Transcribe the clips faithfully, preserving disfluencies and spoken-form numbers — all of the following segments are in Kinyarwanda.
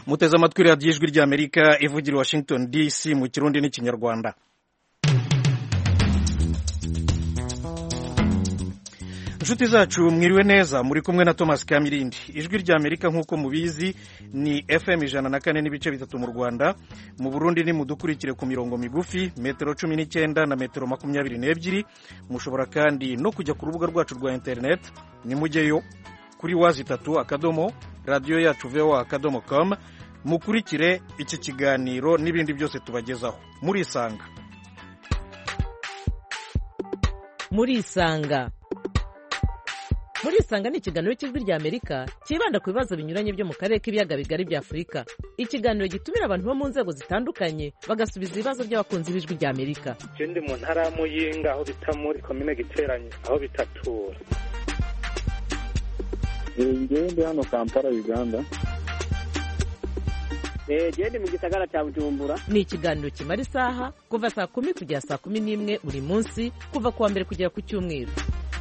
muteze amatwi radiyo ijwi ry'Amerika ivugira i Washington D C mu Kirundi n'Ikinyarwanda. Inshuti zacu mwiriwe neza, muri kumwe na Thomas Kamirindi. Ijwi ry'Amerika nk'uko mubizi ni F M ijana na kane n'ibice bitatu mu Rwanda, mu Burundi ni mudukurikire ku mirongo migufi metero cumi n'icyenda na metero makumyabiri n'ebyiri. Mushobora kandi no kujya ku rubuga rwacu rwa internet, ni mujyeyo kuri wazi itatu akadomo radio yacu voa akadomo com, mukurikire iki kiganiro n'ibindi byose tubagezaho. Muri isanga muri isanga muri isanga ni ikiganiro cy'ijwi ry'Amerika kibanda ku bibazo binyuranye byo mu karere k'ibiyaga bigari bya Afurika. Ikiganiro gitumira abantu bo mu nzego zitandukanye bagasubiza ibibazo by'abakunzi b'ijwi ry'Amerika. Je ndi mu ntara ya Muyinga aho bita muri komine Giteranye aho bitatura. Ngewe ndi hano Kampala, Uganda. Je ndi mu gisagara cya Bujumbura. Ni ikiganiro kimara isaha kuva saa kumi kugera saa kumi n'imwe buri munsi, kuva kuwa mbere kugera ku cyumweru.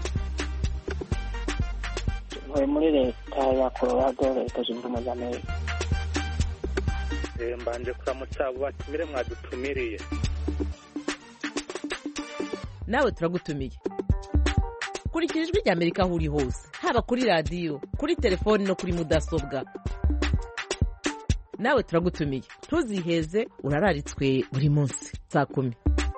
Ntuye muri leta ya Colorado, leta zunze ubumwe za Amerika. Mbanje kuramutsa abo batumire mwadutumiriye. Nawe turagutumiye. Kurikira ijwi ry'Amerika aho uri hose, haba kuri radiyo, kuri telefoni no kuri mudasobwa. Nawe turagutumiye, ntuziheze, urararitswe buri munsi saa kumi.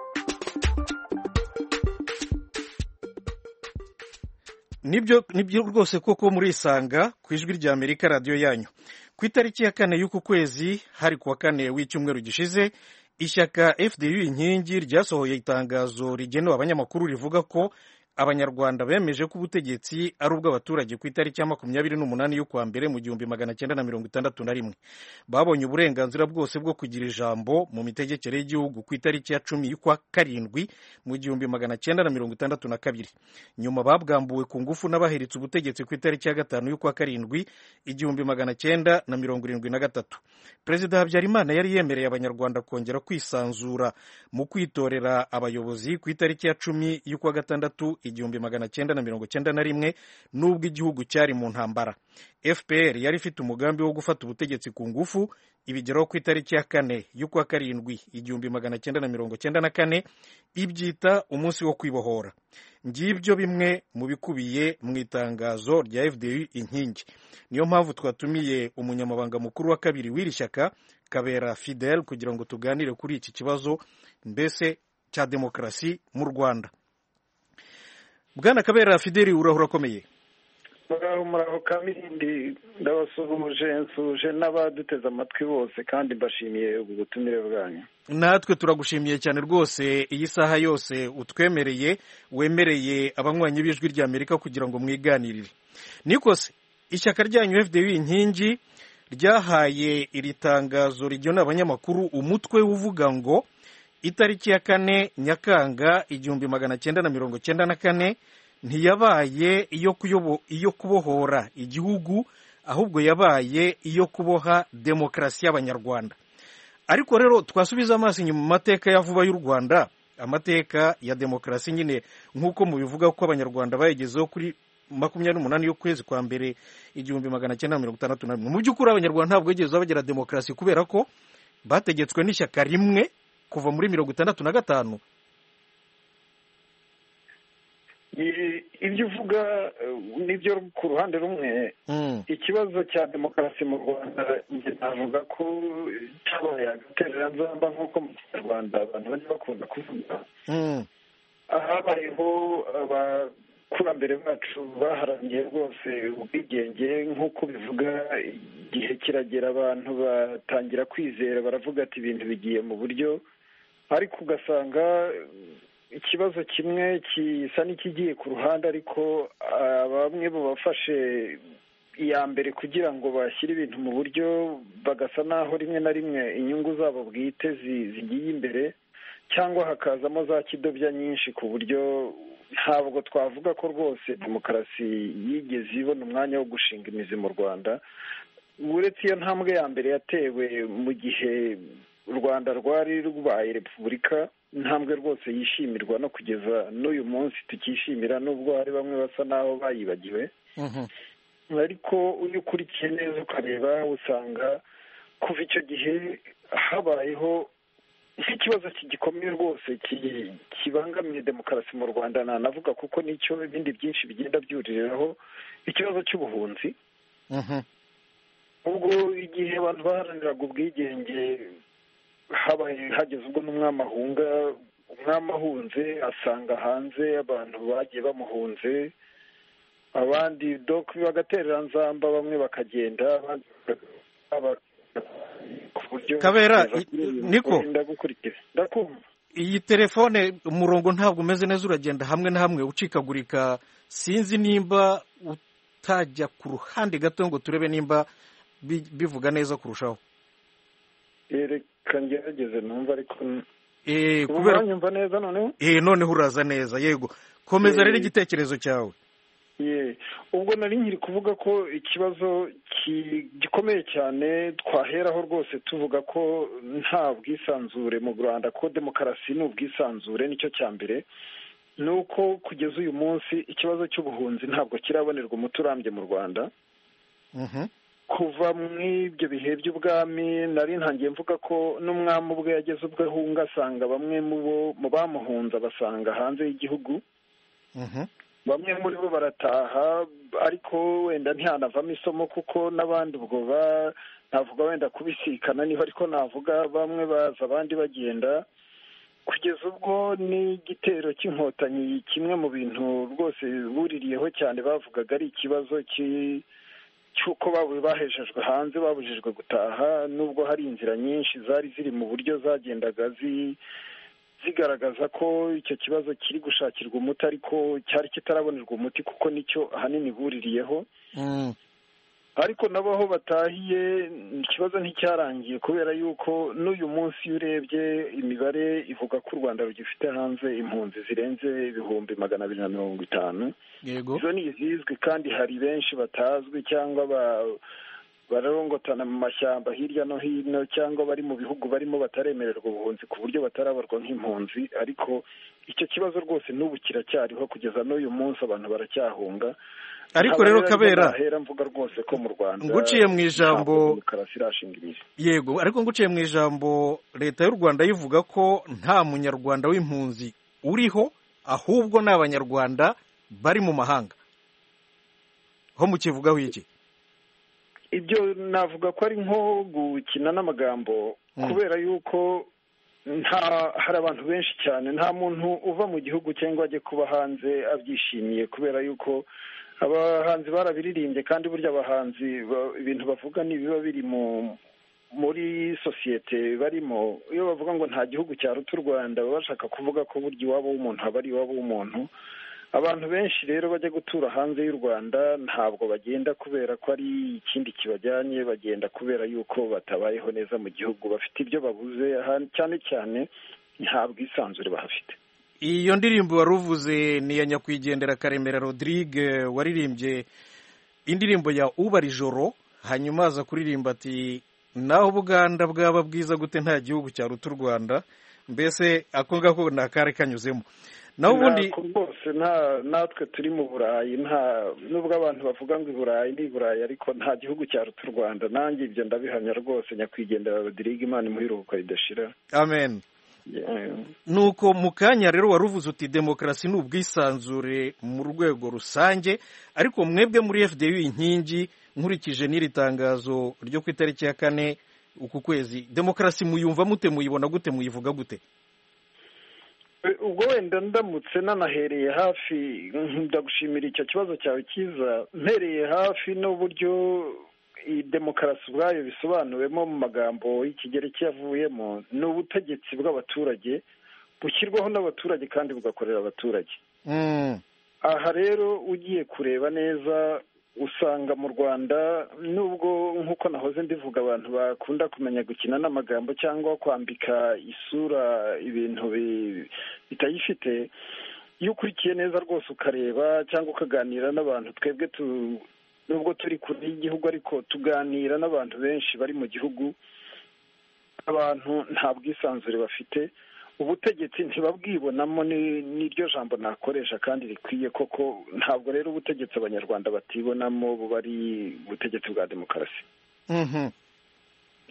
Nibyo nibyo rwose koko muri isanga ku ijwi ry'Amerika radio yanyu. Ku itariki ya kane y'uku kwezi, hari kuwa kane w'icyumweru gishize, ishyaka F D U inkingi ryasohoye itangazo rigenewe abanyamakuru rivuga ko Abanyarwanda bemeje ko ubutegetsi ari ubw'abaturage ku itariki ya makumyabiri n'umunani y'ukwa mbere mu gihumbi magana cyenda na mirongo itandatu na rimwe. Babonye uburenganzira bwose bwo kugira ijambo mu mitegekere y'igihugu ku itariki ya cumi y'ukwa karindwi mu gihumbi magana cyenda na mirongo itandatu na kabiri. Nyuma babwambuwe ku ngufu n'abaheretse ubutegetsi ku itariki ya gatanu y'ukwa karindwi igihumbi magana cyenda na mirongo irindwi na gatatu. Perezida Habyarimana yari yemereye Abanyarwanda kongera kwisanzura mu kwitorera abayobozi ku itariki ya cumi y'ukwa gatandatu igihumbi magana cyenda na mirongo cyenda na rimwe, nubwo igihugu cyari mu ntambara. F P R yari ifite umugambi wo gufata ubutegetsi ku ngufu, ibigeraho ku itariki ya kane y'ukwa karindwi igihumbi magana cyenda na mirongo cyenda na kane, ibyita umunsi wo kwibohora. Ngibyo bimwe mu bikubiye mu itangazo rya F D U inkingi. Niyo mpamvu twatumiye umunyamabanga mukuru wa kabiri w'iri shyaka, Kabera Fidel, kugira ngo tuganire kuri iki kibazo mbese cya demokarasi mu Rwanda. Bwana Kabera Fidel, urahura komeye. Muraho muraho Kamirindi, ndabasuhuje nsuje n'abaduteze amatwi bose kandi mbashimiye ubutumire bwanyu. Natwe turagushimiye cyane rwose, iyi saha yose utwemereye, wemereye abanywanyi b'ijwi ry'Amerika kugira ngo mwiganirire. Nikose ishyaka ryanyu F D U inkingi ryahaye iri tangazo rigenewe abanyamakuru umutwe uvuga ngo itariki ya kane Nyakanga igihumbi magana cyenda na mirongo cyenda na kane ntiyabaye iyo kuyobo iyo kubohora igihugu, ahubwo yabaye iyo kuboha demokarasi y'Abanyarwanda. Ariko rero twasubiza amaso inyuma mu mateka ya vuba y'u Rwanda, amateka ya demokarasi nyine nk'uko mubivuga ko Abanyarwanda bayigezeho kuri makumyabiri n'umunani y'ukwezi kwa mbere igihumbi magana cyenda na mirongo itandatu na rimwe. Mu by'ukuri Abanyarwanda ntabwo bigeze bagira demokarasi kubera ko bategetswe n'ishyaka rimwe kuva muri mirongo itandatu na gatanu. Ibyo uvuga nibyo ku ruhande rumwe. Ikibazo cya demokarasi mu Rwanda navuga ko cyabaye agatereranzamba nk'uko mu Kinyarwanda abantu bajya bakunda kuvuga. Habayeho abakurambere bacu baharaniye rwose ubwigenge nk'uko bivuga, igihe kiragera abantu batangira kwizera, baravuga ati ibintu bigiye mu buryo, ariko ugasanga ikibazo kimwe kisa n'ikigiye ku ruhande, ariko bamwe bo bafashe iya mbere kugira ngo bashyire ibintu mu buryo, bagasa naho rimwe na rimwe inyungu zabo bwite zigiye imbere, cyangwa hakazamo za kidobya nyinshi ku buryo ntabwo twavuga ko rwose demokarasi yigeze ibona umwanya wo gushinga imizi mu Rwanda, uretse iyo ntambwe ya mbere yatewe mu gihe u Rwanda rwari rubaye repubulika, intambwe rwose yishimirwa no kugeza n'uyu munsi tukishimira, nubwo hari bamwe basa naho bayibagiwe. Ariko iyo ukurikiye neza ukareba usanga kuva icyo gihe habayeho nk'ikibazo gikomeye rwose kibangamiye demokarasi mu rwanda nanavuga kuko nicyo ibindi byinshi bigenda byuririraho ikibazo cy'ubuhunzi. ubwo igihe abantu baharaniraga ubwigenge habaye hageze ubwo n'umwami ahunga, umwami ahunze asanga hanze abantu bagiye bamuhunze, abandi doc bagaterera nzamba, bamwe bakagenda ku buryo Kabera niko ndakumva. Iyi telefone umurongo ntabwo umeze neza, uragenda hamwe na hamwe ucikagurika, sinzi nimba utajya ku ruhande gato ngo turebe nimba bivuga neza kurushaho. Reka ngerageze numva ariko eh kubera nyumva neza noneho eh noneho uraza neza. Yego, komeza rero igitekerezo cyawe. Ye ubwo nari nkiri kuvuga ko ikibazo gikomeye cyane twaheraho rwose tuvuga ko nta bwisanzure mu Rwanda, ko demokarasi ni ubwisanzure, nicyo cya mbere. Nuko kugeza uyu munsi ikibazo cy'ubuhunzi ntabwo kirabonerwa umuti urambye mu Rwanda. Mhm. Kuva mu ibyo bihe by'ubwami nari ntangiye mvuga ko n'umwami ubwe yageze ubwo ahunga, asanga bamwe mu bamuhunza basanga hanze y'igihugu. Mhm. Bamwe muri bo barataha, ariko wenda ntihanavamo isomo kuko n'abandi ubwo navuga wenda kubisikana niho, ariko navuga bamwe baza abandi bagenda, kugeza ubwo n'igitero cy'inkotanyi kimwe mu bintu rwose buririyeho cyane bavugaga ari ikibazo cy'uko bahejejwe hanze, babujijwe gutaha, nubwo hari inzira nyinshi zari ziri mu buryo zagendaga zi zigaragaza ko icyo kibazo kiri gushakirwa umuti, ariko cyari kitarabonerwa umuti kuko nicyo ahanini buririyeho. Ariko nabo aho batahiye ikibazo nticyarangiye, kubera yuko n'uyu munsi iyo urebye imibare ivuga ko u Rwanda rugifite hanze impunzi zirenze ibihumbi magana abiri na mirongo itanu. Yego, izo ni izizwi kandi hari benshi batazwi cyangwa ba bararongotana mu mashyamba hirya no hino, cyangwa bari mu bihugu barimo bataremererwa ubuhunzi ku buryo batarabarwa nk'impunzi. Ariko icyo kibazo rwose n'ubu kiracyariho, kugeza n'uyu munsi abantu baracyahunga. Ariko rero Kabera, hera mvuga rwose ko mu Rwanda nguciye mu ijambo, irashinga. Yego, ariko nguciye mu ijambo, leta y'u Rwanda yivuga ko nta munyarwanda w'impunzi uriho, ahubwo ni abanyarwanda bari mu mahanga. Ho mukivugaho iki? Ibyo navuga ko ari nko gukina n'amagambo, kubera yuko nta hari abantu benshi cyane, nta muntu uva mu gihugu cyangwa ajye kuba hanze abyishimiye, kubera yuko abahanzi barabiririmbye, kandi burya abahanzi ibintu bavuga nibiba biri mu muri sosiyete barimo. Iyo bavuga ngo nta gihugu cyaruta u Rwanda, baba bashaka kuvuga ko burya iwabo w'umuntu haba ari iwabo w'umuntu. Abantu benshi rero bajya gutura hanze y'u Rwanda ntabwo bagenda kubera ko ari ikindi kibajyanye, bagenda kubera yuko batabayeho neza mu gihugu, bafite ibyo babuze, cyane cyane nta bwisanzure bahafite. Iyo ndirimbo wari uvuze ni ya nyakwigendera Karemera Rodrigue, waririmbye indirimbo ya Ubara ijoro, hanyuma aza kuririmba ati naho Buganda bwaba bwiza gute nta gihugu cyaruta u Rwanda. Mbese ako ngako ni akari kanyuzemo. Naho ubundi rwose natwe turi mu Burayi, nta nubwo abantu bavuga ngo i Burayi ni Burayi, ariko nta gihugu cyaruta u Rwanda. Nanjye ibyo ndabihamya rwose, nyakwigendera Rodrigue, Imana imuhiruko ridashira. Amen. Yeah. Nuko mu kanya rero waruvuze uti demokarasi ni ubwisanzure mu rwego rusange, ariko mwebwe muri F D U inkingi, nkurikije n'iri tangazo ryo ku itariki ya kane uku kwezi, demokarasi muyumva mute, muyibona gute, muyivuga gute? Ubwo wenda ndamutse nanahereye hafi, ndagushimira icyo kibazo cyawe cyiza, mpereye hafi n'uburyo iyi demokarasi ubwayo bisobanuwemo mu magambo y'ikigereki yavuyemo, ni ubutegetsi bw'abaturage bushyirwaho n'abaturage kandi bugakorera abaturage. Aha rero ugiye kureba neza usanga mu Rwanda, nubwo nk'uko nahoze ndivuga abantu bakunda kumenya gukina n'amagambo cyangwa kwambika isura ibintu bitayifite, iyo ukurikiye neza rwose ukareba cyangwa ukaganira n'abantu, twebwe tu nubwo turi kure y'igihugu ariko tuganira n'abantu benshi bari mu gihugu, abantu nta bwisanzure bafite, ubutegetsi ntibabwibonamo, n'iryo jambo nakoresha kandi rikwiye koko. Ntabwo rero ubutegetsi abanyarwanda batibonamo buba ari ubutegetsi bwa demokarasi.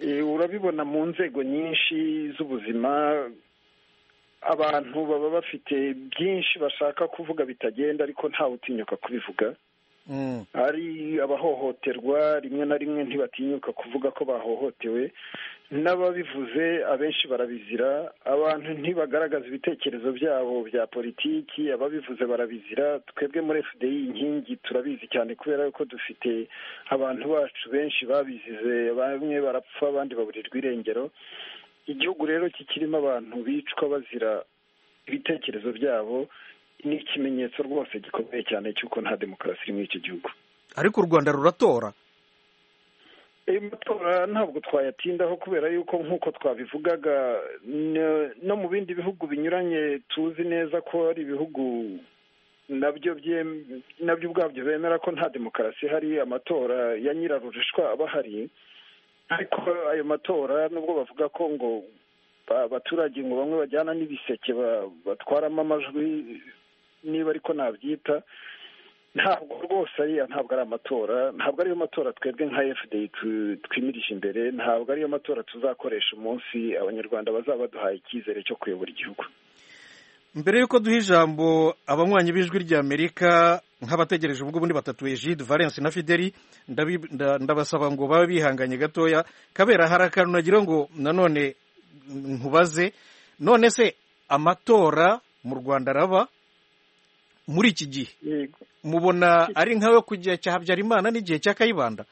urabibona mu nzego nyinshi z'ubuzima abantu baba bafite byinshi bashaka kuvuga bitagenda ariko ntawe utinyuka kubivuga. Hari abahohoterwa rimwe na rimwe ntibatinyuka kuvuga ko bahohotewe, n'ababivuze abenshi barabizira. Abantu ntibagaragaza ibitekerezo byabo bya politiki, ababivuze barabizira. Twebwe muri F D I inkingi turabizi cyane kubera ko dufite abantu bacu benshi babizize, bamwe barapfa abandi baburirwa irengero. Igihugu rero kikirimo abantu bicwa bazira ibitekerezo byabo ni ikimenyetso rwose gikomeye cyane cy'uko nta demokarasi iri muri icyo gihugu. Ariko u Rwanda ruratora? Ayo matora ntabwo twayatindaho kubera yuko nk'uko twabivugaga no mu bindi bihugu binyuranye tuzi neza ko ari ibihugu nabyo nabyo ubwabyo bemera ko nta demokarasi hari, amatora ya nyirarurishwa aba ahari. Ariko ayo matora nubwo bavuga ko ngo abaturage ngo bamwe bajyana n'ibiseke batwaramo amajwi, niba ariko nabyita, ntabwo rwose ariya ntabwo ari amatora, ntabwo ariyo matora twebwe nka F D I twimirije imbere, ntabwo ariyo matora tuzakoresha umunsi abanyarwanda bazaba baduhaye icyizere cyo kuyobora igihugu. Mbere y'uko duha ijambo abanywanyi b'ijwi ry'Amerika nk'abategereje ubwo bundi batatu, Egide, Valence na Fideli, ndabasaba ngo babe bihanganye gatoya. Kabera hari akantu nagira ngo nanone nkubaze, none se amatora mu Rwanda araba muri iki gihe mubona ari nkawe ku gihe cya Habyarimana n'igihe cya Kayibanda?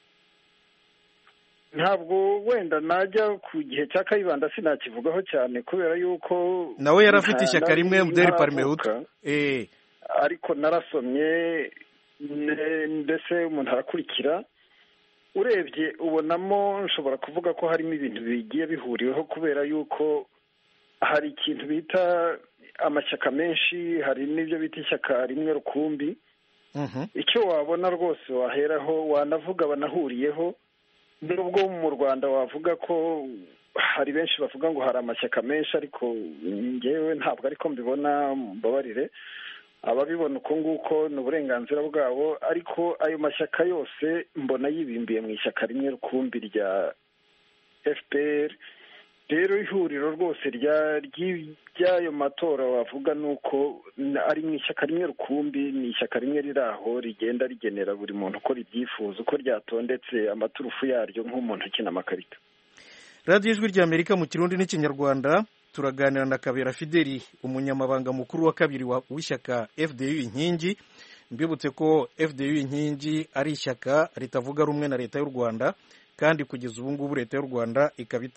Ntabwo wenda najya ku gihe cya Kayibanda sinakivugaho cyane kubera yuko nawe yarafite ishyaka rimwe Muderi Parmehutu. Eh, ariko narasomye mbese umuntu arakurikira, urebye ubonamo nshobora kuvuga ko harimo ibintu bigiye bihuriweho kubera yuko hari ikintu bita amashyaka menshi, hari n'ibyo bita ishyaka rimwe rukumbi. Icyo wabona rwose waheraho wanavuga banahuriyeho, nubwo mu Rwanda wavuga ko hari benshi bavuga ngo hari amashyaka menshi, ariko ngewe ntabwo ariko mbibona, mbabarire ababibona uko nguko ni uburenganzira bwabo, ariko ayo mashyaka yose mbona yibimbiye mu ishyaka rimwe rukumbi rya F P R. Rero ihuriro rwose ry'ayo matora wavuga ni uko ari mu ishyaka rimwe rukumbi, ni ishyaka rimwe riri aho rigenda rigenera buri muntu uko ribyifuza, uko ryatondetse amaturufu yaryo nk'umuntu ukina amakarita. Radiyo Ijwi ry'Amerika mu Kirundi n'Ikinyarwanda, turaganira na Kabera Fideli, umunyamabanga mukuru wa kabiri w'ishyaka F D U Inkingi. Mbibutse ko F D U Inkingi ari ishyaka ritavuga rumwe na leta y'u Rwanda, kandi kugeza ubu ngubu leta y'u Rwanda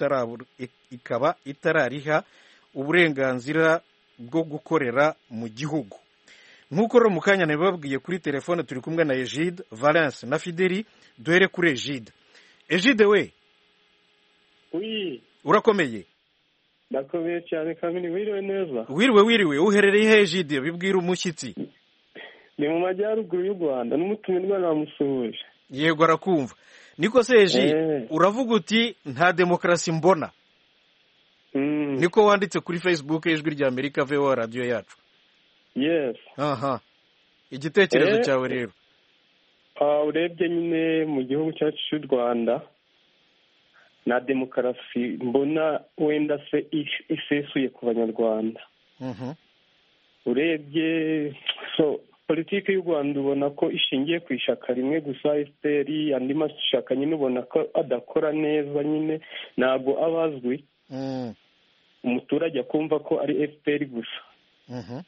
ikaba itarariha uburenganzira bwo gukorera mu gihugu. Nk'uko rero mu kanya nabibabwiye kuri telefone, turi kumwe na Egide, Valence na Fideli. Duhere kuri Egide. Egide we, oui, urakomeye? Ndakomeye cyane kandi wiriwe neza. Wiriwe wiriwe, uherereye he Egide? Bibwira umushyitsi. Ni mu majyaruguru y'u Rwanda, n'umutumirwa namusuhuje. Yego arakumva. Niko se Egide, uravuga uti nta demokarasi mbona. Mm. Niko wanditse kuri Facebook y'Ijwi ry'Amerika V O A radio yacu. Yes. Aha. Igitekerezo eh, cyawe rero. Ah, urebye nyine mu gihugu cyacu cy'u Rwanda na demokarasi mbona wenda se isesuye ku banyarwanda. Mhm. Urebye so politiki y'u Rwanda ubona ko ishingiye ku ishyaka rimwe gusa F P R, andi mashyaka nyine ubona ko adakora neza, nyine ntabwo abazwi. Mm. Umuturage akumva ko ari F P R gusa. Mhm.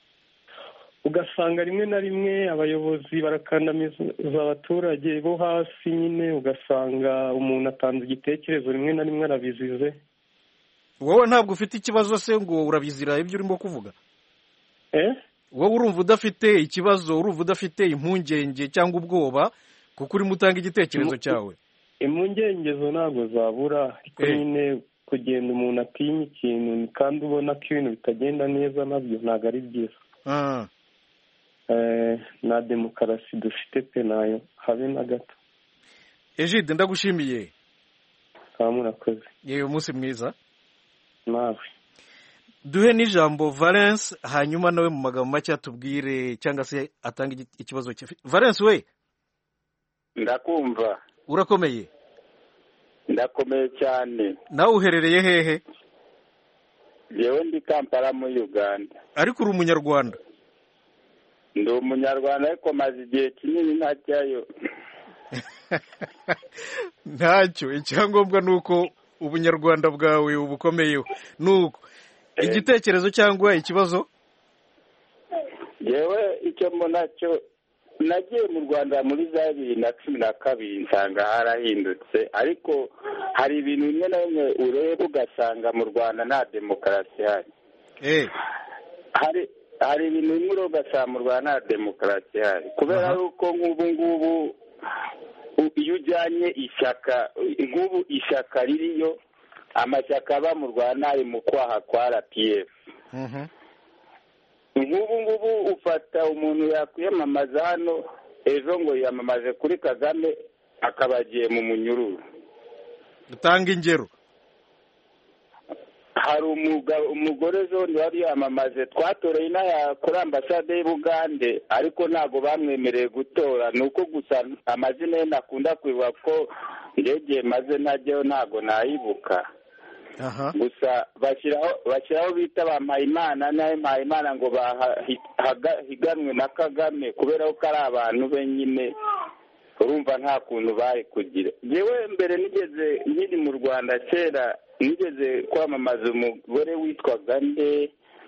Ugasanga rimwe na rimwe abayobozi barakandamiza abaturage bo hasi, nyine ugasanga umuntu atanze igitekerezo rimwe na rimwe arabizize. Wowe ntabwo ufite ikibazo se ngo urabizira ibyo urimo kuvuga? Eh? Wowe urumva udafite ikibazo, urumva udafite impungenge cyangwa ubwoba kuko urimo utanga igitekerezo cyawe? Impungenge ntabwo zabura, ariko nyine kugenda umuntu atinya ikintu kandi ubona ko ibintu bitagenda neza nabyo ntabwo ari byiza. Ah. Eh, na demokarasi dufite pe nayo habe na gato. Egide, ndagushimiye. Murakoze. Yewe umunsi mwiza. Nawe. Duhe n'ijambo Valence, hanyuma nawe mu magambo make atubwire cyangwa se atanga ikibazo cye. Valence we, ndakumva. Urakomeye? ndakomeye cyane. nawe uherereye hehe? Yewe ndi Kampala muri Uganda. ariko uri umunyarwanda? Ndi umunyarwanda ariko maze igihe kinini ntajyayo. ntacyo, icyangombwa ni uko ubunyarwanda bwawe ubukomeyeho. nuko igitekerezo cyangwa ikibazo? yewe icyo mbona cyo nagiye mu Rwanda muri za bibiri na cumi na kabiri nsanga harahindutse, ariko hari ibintu bimwe na bimwe ureba ugasanga mu Rwanda nta demokarasi ihari. eh hari hari ibintu bimwe ureba ugasanga mu Rwanda nta demokarasi ihari, kubera yuko nk'ubu ngubu iyo ujyanye ishyaka nk'ubu ishyaka ririyo, amashyaka aba mu Rwanda ari mu kwaha kwa R P F. nk'ubu ngubu ufata umuntu yakwiyamamaza hano, ejo ngo yamamaje kuri Kagame akaba agiye mu munyururu. utanga ingero. hari umugore zone wari yamamaje, twatoreye inaha kuri ambasade y'Ubugande, ariko ntabwo bamwemereye gutora. ni uko gusa amazina ye nakunda kwibuka ko ndege maze najyayo ntabwo nayibuka. gusa bashyiraho bashyiraho bita ba Mpayimana, nawe Mpayimana ngo bahiganwe na Kagame kubera ko ari abantu be nyine, urumva nta kuntu bari kugira. yewe mbere nigeze nkiri mu Rwanda kera, nigeze kwamamaza umugore witwaga nde,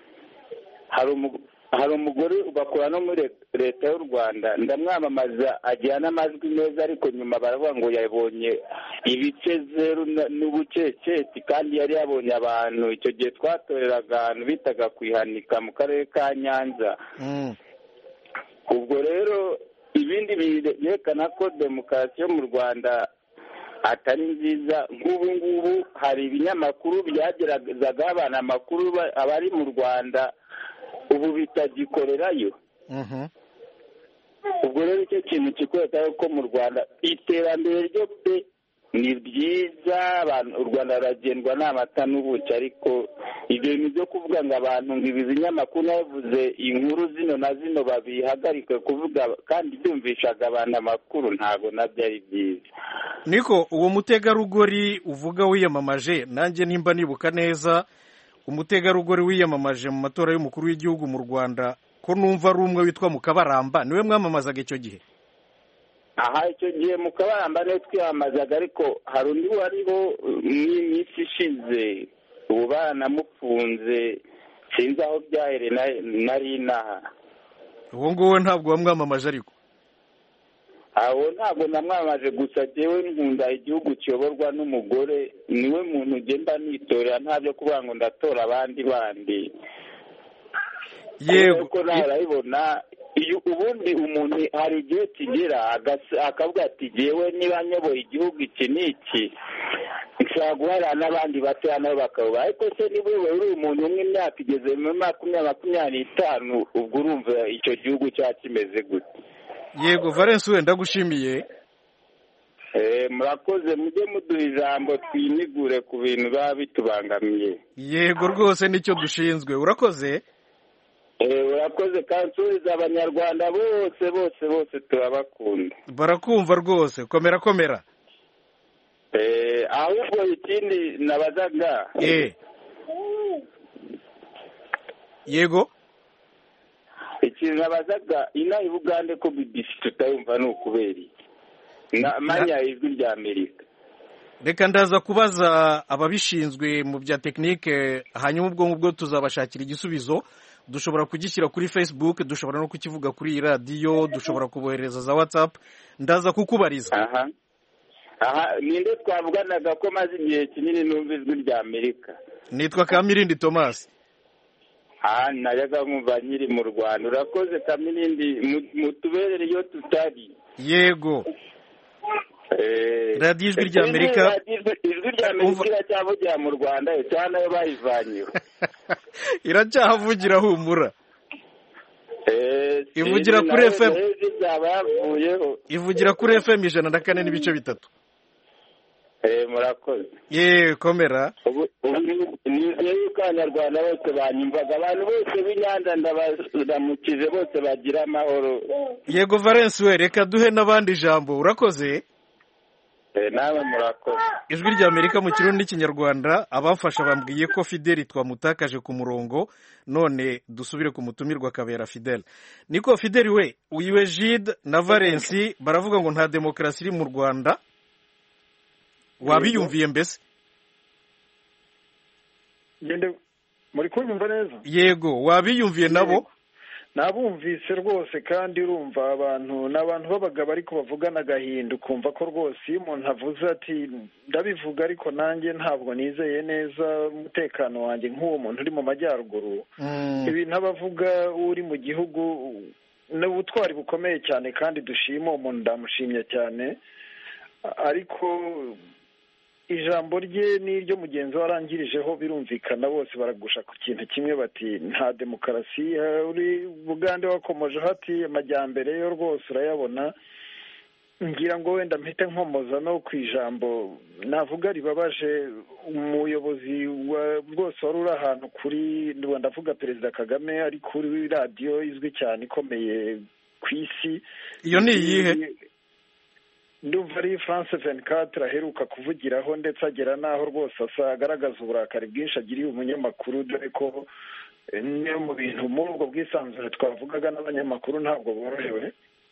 hari umugore bakora no muri leta y'u Rwanda, ndamwamamaza agira n'amajwi meza, ariko nyuma baravuga ngo yabonye ibice zeru n'ubuceceti, kandi yari yabonye abantu. icyo gihe twatoreraga ahantu bitaga kwihanika mu karere ka Nyanza. ubwo rero ibindi byerekana ko demokarasi yo mu Rwanda atari nziza. nk'ubu ngubu hari ibinyamakuru byageragezaga abana amakuru abari mu Rwanda ubu bitagikorerayo. ubwo rero icyo kintu kikwereka ko mu Rwanda iterambere ryo pe ni byiza, u Rwanda ruragendwa n'amata n'ubuki, ariko ibyo bintu byo kuvuga ngo abantu ngo ibi binyamakuru navuze inkuru zino na zino babihagarike kuvuga kandi byumvishaga abantu amakuru, ntabwo nabyo ari byiza. niko uwo mutegarugori uvuga wiyamamaje, nanjye nimba nibuka neza, umutegarugori wiyamamaje mu matora y'umukuru w'igihugu mu Rwanda, ko numva ari umwe witwa Mukabaramba, niwe mwamamazaga icyo gihe? aha icyo gihe Mukabaramba niwe twiyamamazaga, ariko hari undi wariho n'iminsi ishize ubu banamufunze, sinzi aho byahereye nari inaha. uwo nguwo ntabwo wamwamamaje? ariko aho ntabwo namwamaje, gusa jyewe nkunda igihugu kiyoborwa n'umugore, niwe muntu ugenda nitorera, ntabyo kuvuga ngo ndatora abandi bandi. yego ko nawe urabibona, iyo ubundi umuntu hari igihe kigera akavuga ati jyewe niba nyoboye igihugu iki n'iki nshobora guharira n'abandi batoya nabo bakaba, ariko se niba uri umuntu umwe imyaka igeze muri makumyabiri makumyabiri n'itanu, ubwo urumva icyo gihugu cya kimeze gute? yego Valens, wenda ndagushimiye. murakoze, mujye muduha ijambo twinigure ku bintu biba bitubangamiye. yego rwose nicyo dushinzwe. urakoze. urakoze kandi nsubiza abanyarwanda bose bose bose turabakunda. barakumva rwose, komera komera. ahubwo ikindi nabazaga, yego ikintu nabazaga, inaha i Bugande ko B B C tutayumva ni ukubera manya ijwi rya Amerika? reka ndaza kubaza ababishinzwe mu bya tekinike, hanyuma ubwo ngubwo tuzabashakira igisubizo. dushobora kugishyira kuri Facebook, dushobora no kukivuga kuri iyi radiyo, dushobora kubohereza za WhatsApp. ndaza kukubariza. aha aha ninde twavuganaga ko maze igihe kinini numva ijwi rya Amerika? nitwa Kamirindi Thomas. aha nayaga nkumva nyiri mu Rwanda. urakoze Kamirindi, mutuberere iyo tutari. yego radiyo ijwi rya Amerika, ijwi rya Amerika iracyavugira mu Rwanda cyane, nayo bayivanyeho. iracyahavugira, humura. ivugira kuri F M, ivugira kuri F M ijana na kane n'ibice bitatu. murakoze. yeee komera. nizeye yuko abanyarwanda bose banyumvaga, abantu bose b'Inyanza ndabaramukije, bose bagira amahoro. yego Valens, we reka duhe n'abandi ijambo. urakoze. nawe murakoze. ijwi rya Amerika mu kirundi n'ikinyarwanda, abafasha bambwiye ko Fideli twamutakaje ku murongo, none dusubire ku mutumirwa Kabera Fidel. Niko Fideli we, uyiwe Jide na Valensi baravuga ngo nta demokarasi iri mu Rwanda, wabiyumviye mbese? muri kubyumva neza? Yego, wabiyumviye nabo? nabumvise rwose, kandi urumva abantu ni abantu b'abagabo ariko bavugana agahinda, ukumva ko rwose iyo umuntu avuze ati ndabivuga ariko nanjye ntabwo nizeye neza umutekano wanjye nk'uwo muntu uri mu majyaruguru, ibintu aba avuga uri mu gihugu ni ubutwari bukomeye cyane kandi dushima uwo muntu, ndamushimye cyane. Ariko ijambo rye n'iryo mugenzi we arangirijeho birumvikana, bose baragusha ku kintu kimwe bati nta demokarasi. Uri Bugande wakomoje hati amajyambere yo rwose urayabona. Ngira ngo wenda mpite nkomoza no ku ijambo navuga ribabaje umuyobozi rwose wari uri ahantu kuri, ndavuga Perezida Kagame, ari kuri radiyo izwi cyane ikomeye ku isi. Iyo ni iyihe? ndumva ari France vingt-quatre aheruka kuvugiraho, ndetse agera n'aho rwose asa agaragaza uburakari bwinshi agiriye umunyamakuru, dore ko niyo mu bintu muri ubwo bwisanzure twavugaga n'abanyamakuru ntabwo borohewe.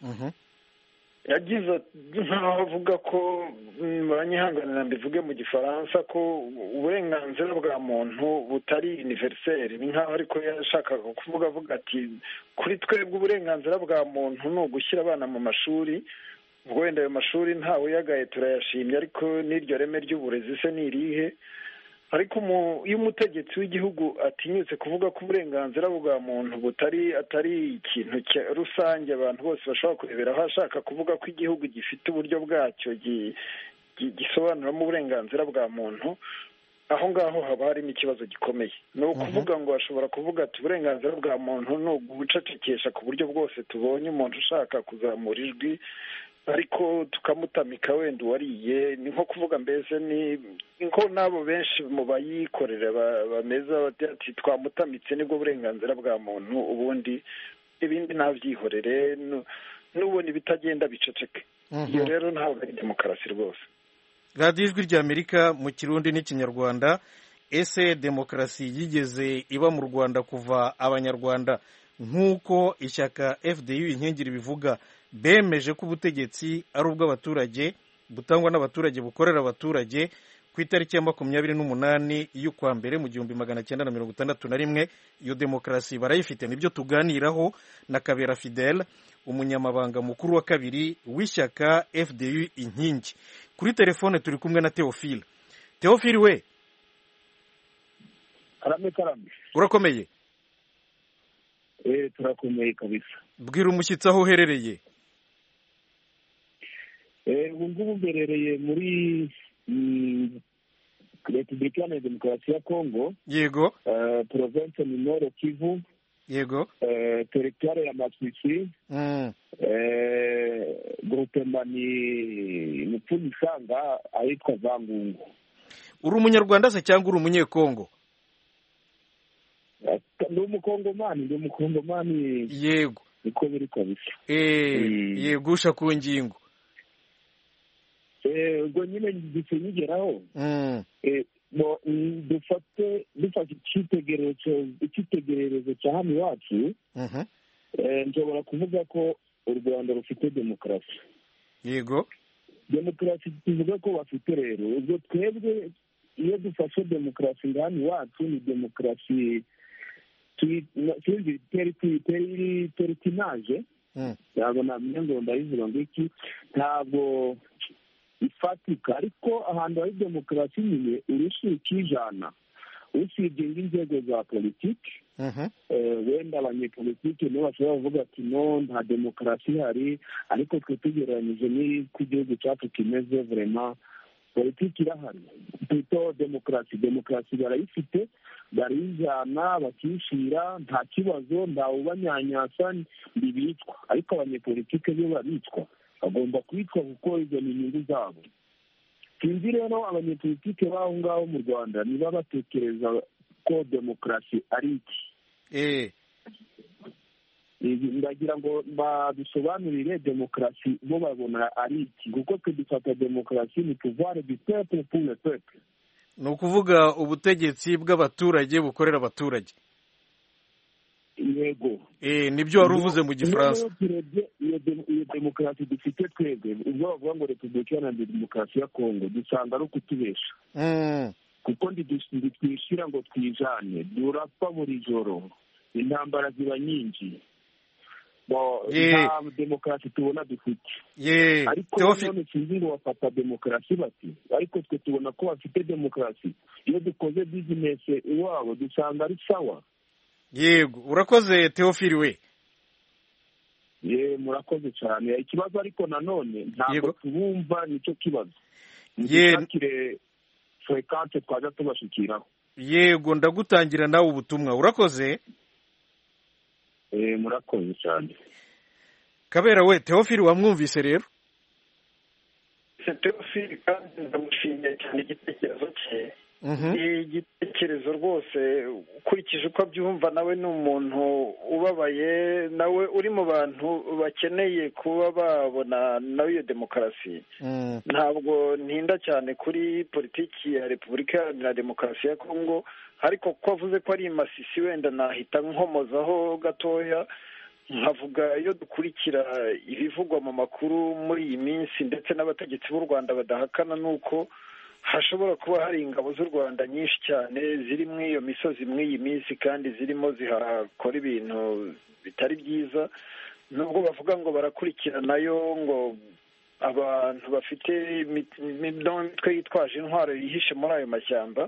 yagize nk'aho avuga ko, baranyihanganira mbivuge mu gifaransa, ko uburenganzira bwa muntu butari universel. Ni nk'aho ariko yashakaga kuvuga avuga ati kuri twebwe uburenganzira bwa muntu ni ugushyira abana mu mashuri. ubwo wenda ayo mashuri ntawe uyagaye turayashimye, ariko n'iryo reme ry'uburezi se ni irihe? ariko iyo umutegetsi w'igihugu atinyutse kuvuga ko uburenganzira bwa muntu butari atari ikintu rusange abantu bose bashobora kureberaho, ashaka kuvuga ko igihugu gifite uburyo bwacyo gisobanuramo uburenganzira bwa muntu, aho ngaho haba harimo ikibazo gikomeye. ni ukuvuga ngo ashobora kuvuga ati uburenganzira bwa muntu ni ugucecekesha ku buryo bwose tubonye umuntu ushaka kuzamura ijwi, ariko tukamutamika wenda uwariye. Ni nko kuvuga mbese ni nko n'abo benshi mu bayikorera bameza ati twamutamitse nibwo burenganzira bwa muntu, ubundi ibindi ntabyihorere, n'ubona ibitagenda biceceke. iyo rero ntabwo ari demokarasi rwose. radiyo ijwi rya Amerika mu kirundi n'ikinyarwanda. Ese demokarasi yigeze iba mu Rwanda kuva abanyarwanda nk'uko ishyaka F D U inkingi bivuga bemeje ko ubutegetsi ari ubw'abaturage, butangwa n'abaturage, bukorera abaturage, ku itariki ya makumyabiri n'umunani y'ukwa mbere mu gihumbi magana cyenda na mirongo itandatu na rimwe? Iyo demokarasi barayifite. nibyo tuganiraho na Kabera Fidel, umunyamabanga mukuru wa kabiri w'ishyaka F D U inkingi. Kuri telefone turi kumwe na Theophile. Theophile we, karame karame, urakomeye? eh turakomeye kabisa. Bwira umushyitsi aho uherereye. eh ubu ngubu mberereye muri Repubulika ya Demokarasi ya Kongo. Yego. Uh, province ni Nord Kivu. Yego. Uh, territoire ya Masisi. Mm. Eh groupement ni Mupunisanga ahitwa Zangungu. Uri umunyarwanda se cyangwa uri umunyekongo? Ndi umukongomani, ndi umukongomani. Yego. Niko biri kabisa. Eh, mm. Yego usha ku ngingo. Eh ubwo nyine gisenyigeraho. Mm. Eh bo dufate dufate cyitegererezo cyitegererezo cya hano iwacu. Mhm. Eh nshobora kuvuga ko u Rwanda rufite demokarasi. Yego. Demokarasi tuvuga ko bafite rero, ubwo twebwe iyo dufashe demokarasi hano iwacu ni demokarasi tuzi teri teritinaje. ntabwo namenya ngo ndayivuga ngo iki, ntabwo ifatika, ariko ahantu hari demokarasi nyine urusha ikijana, usibye inzego za politiki. wenda abanyepolitiki nibo bashobora kuvuga ati no nta demokarasi ihari, ariko twe tugereranyije n'uko igihugu cyacu kimeze vraiment politiki irahari. twito demokarasi demokarasi barayifite, barijana bakishira, nta kibazo, ntawe ubanyanyasa ntibicwa, ariko abanyepolitiki bo baricwa, bagomba kwicwa kuko izo ni inyungu zabo. sinzi rero abanyepolitiki b'aho ngaho mu Rwanda niba batekereza ko demokarasi ari iki. Eh. ndagira ngo badusobanurire demokarasi bo babona ari iki, kuko twe dufata demokarasi ni pouvoir du peuple pour le peuple. ni ukuvuga ubutegetsi bw'abaturage bukorera abaturage. yego eh nibyo wari uvuze mu gifaransa. iyo demokarasi dufite twebwe ubwo bavuga ngo repubulika iharanira demokarasi ya kongo dusanga ari ukutubesha, kuko ntitwishyira ngo twijane, durapfa buri joro, intambara ziba nyinshi, nta demokarasi tubona dufite. ariko none sinzi ngo bafata demokarasi bati, ariko twe tubona ko bafite demokarasi. iyo dukoze bizinesi iwabo dusanga ari sawa. yego urakoze Theophile we. ye murakoze cyane. ikibazo ariko nanone ntabwo tubumva, nicyo kibazo. ye frekante twaje tubashikiraho. yego ndagutangira nawe ubutumwa. urakoze. eh murakoze cyane. Kabera we, Theophile wamwumvise rero? Theophile kandi ndamushimiye cyane igitekerezo cye. ni igitekerezo rwose ukurikije uko abyumva, nawe ni umuntu ubabaye, nawe uri mu bantu bakeneye kuba babona nawe iyo demokarasi. ntabwo ntinda cyane kuri politiki ya repubulika iharanira demokarasi ya kongo, ariko kuko avuze ko ari Masisi wenda nahita nkomozaho gatoya nkavuga iyo dukurikira ibivugwa mu makuru muri iyi minsi ndetse n'abategetsi b'u Rwanda badahakana, nuko hashobora kuba hari ingabo z'u Rwanda nyinshi cyane ziri muri iyo misozi muri iyi minsi kandi zirimo zihakora ibintu bitari byiza, nubwo bavuga ngo barakurikiranayo ngo abantu bafite imitwe yitwaje intwaro yihishe muri ayo mashyamba.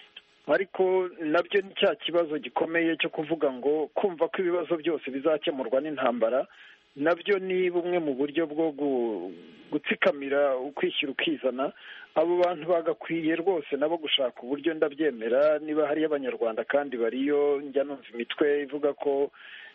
ariko nabyo ni cya kibazo gikomeye cyo kuvuga ngo kumva ko ibibazo byose bizakemurwa n'intambara, nabyo ni bumwe mu buryo bwo gutsikamira ukwishyira ukizana. abo bantu bagakwiye rwose nabo gushaka uburyo, ndabyemera, niba hariyo abanyarwanda kandi bariyo, njya numva imitwe ivuga ko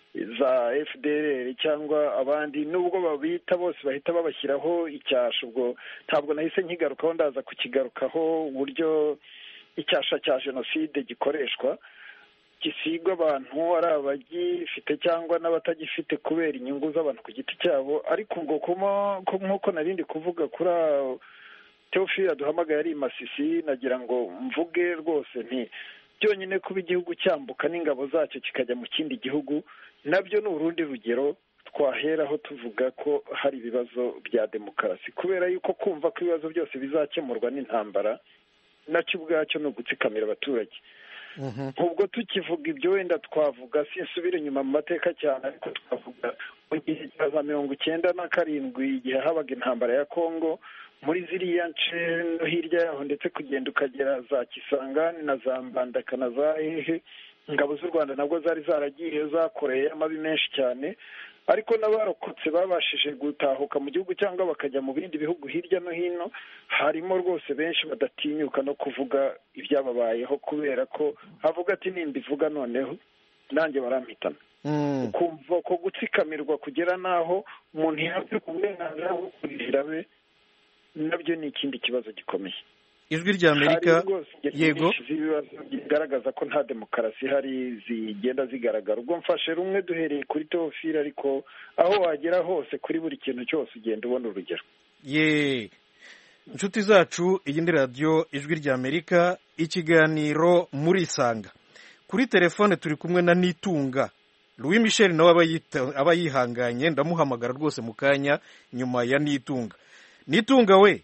za F D L R cyangwa abandi, nubwo babita bose bahita babashyiraho icyasha. ubwo ntabwo nahise nkigarukaho, ndaza kukigarukaho uburyo icyasha cya jenoside gikoreshwa, gisigwa abantu ari abagifite cyangwa n'abatagifite kubera inyungu z'abantu ku giti cyabo. ariko ngo nk'uko narindi kuvuga kuri Theophile duhamagaye ari Masisi, nagira ngo mvuge rwose nti byonyine kuba igihugu cyambuka n'ingabo zacyo kikajya mu kindi gihugu, nabyo ni urundi rugero twaheraho tuvuga ko hari ibibazo bya demokarasi, kubera yuko kumva ko ibibazo byose bizakemurwa n'intambara nacyo ubwacyo ni ugutsikamira abaturage. ubwo tukivuga ibyo wenda twavuga, sinsubire inyuma mu mateka cyane, ariko twavuga mu gihe cya za mirongo icyenda na karindwi igihe habaga intambara ya Kongo, muri ziriya nce no hirya yaho ndetse kugenda ukagera za Kisangani na za Mbandaka na za hehe, ingabo z'u Rwanda nabwo zari zaragiye zakoreye amabi menshi cyane, ariko n'abarokotse babashije gutahuka mu gihugu cyangwa bakajya mu bindi bihugu hirya no hino, harimo rwose benshi badatinyuka no kuvuga ibyababayeho, kubera ko havuga ati nimbivuga noneho nanjye barampitana. kumva ko gutsikamirwa kugera n'aho umuntu yafite uburenganzira bwo kurihira be, nabyo ni ikindi kibazo gikomeye. ijwi rya Amerika yego bigaragaza ko nta demokarasi hari zigenda zigaragara. ubwo mfashe rumwe duhereye kuri Theophile, ariko aho wagera hose kuri buri kintu cyose ugenda ubona urugero. ye inshuti zacu, iyi ni radiyo ijwi rya Amerika, ikiganiro muri Isanga. kuri telefone turi kumwe na Nitunga Louis Michel, nawe aba yihanganye, ndamuhamagara rwose mu kanya nyuma ya Nitunga. Nitunga we,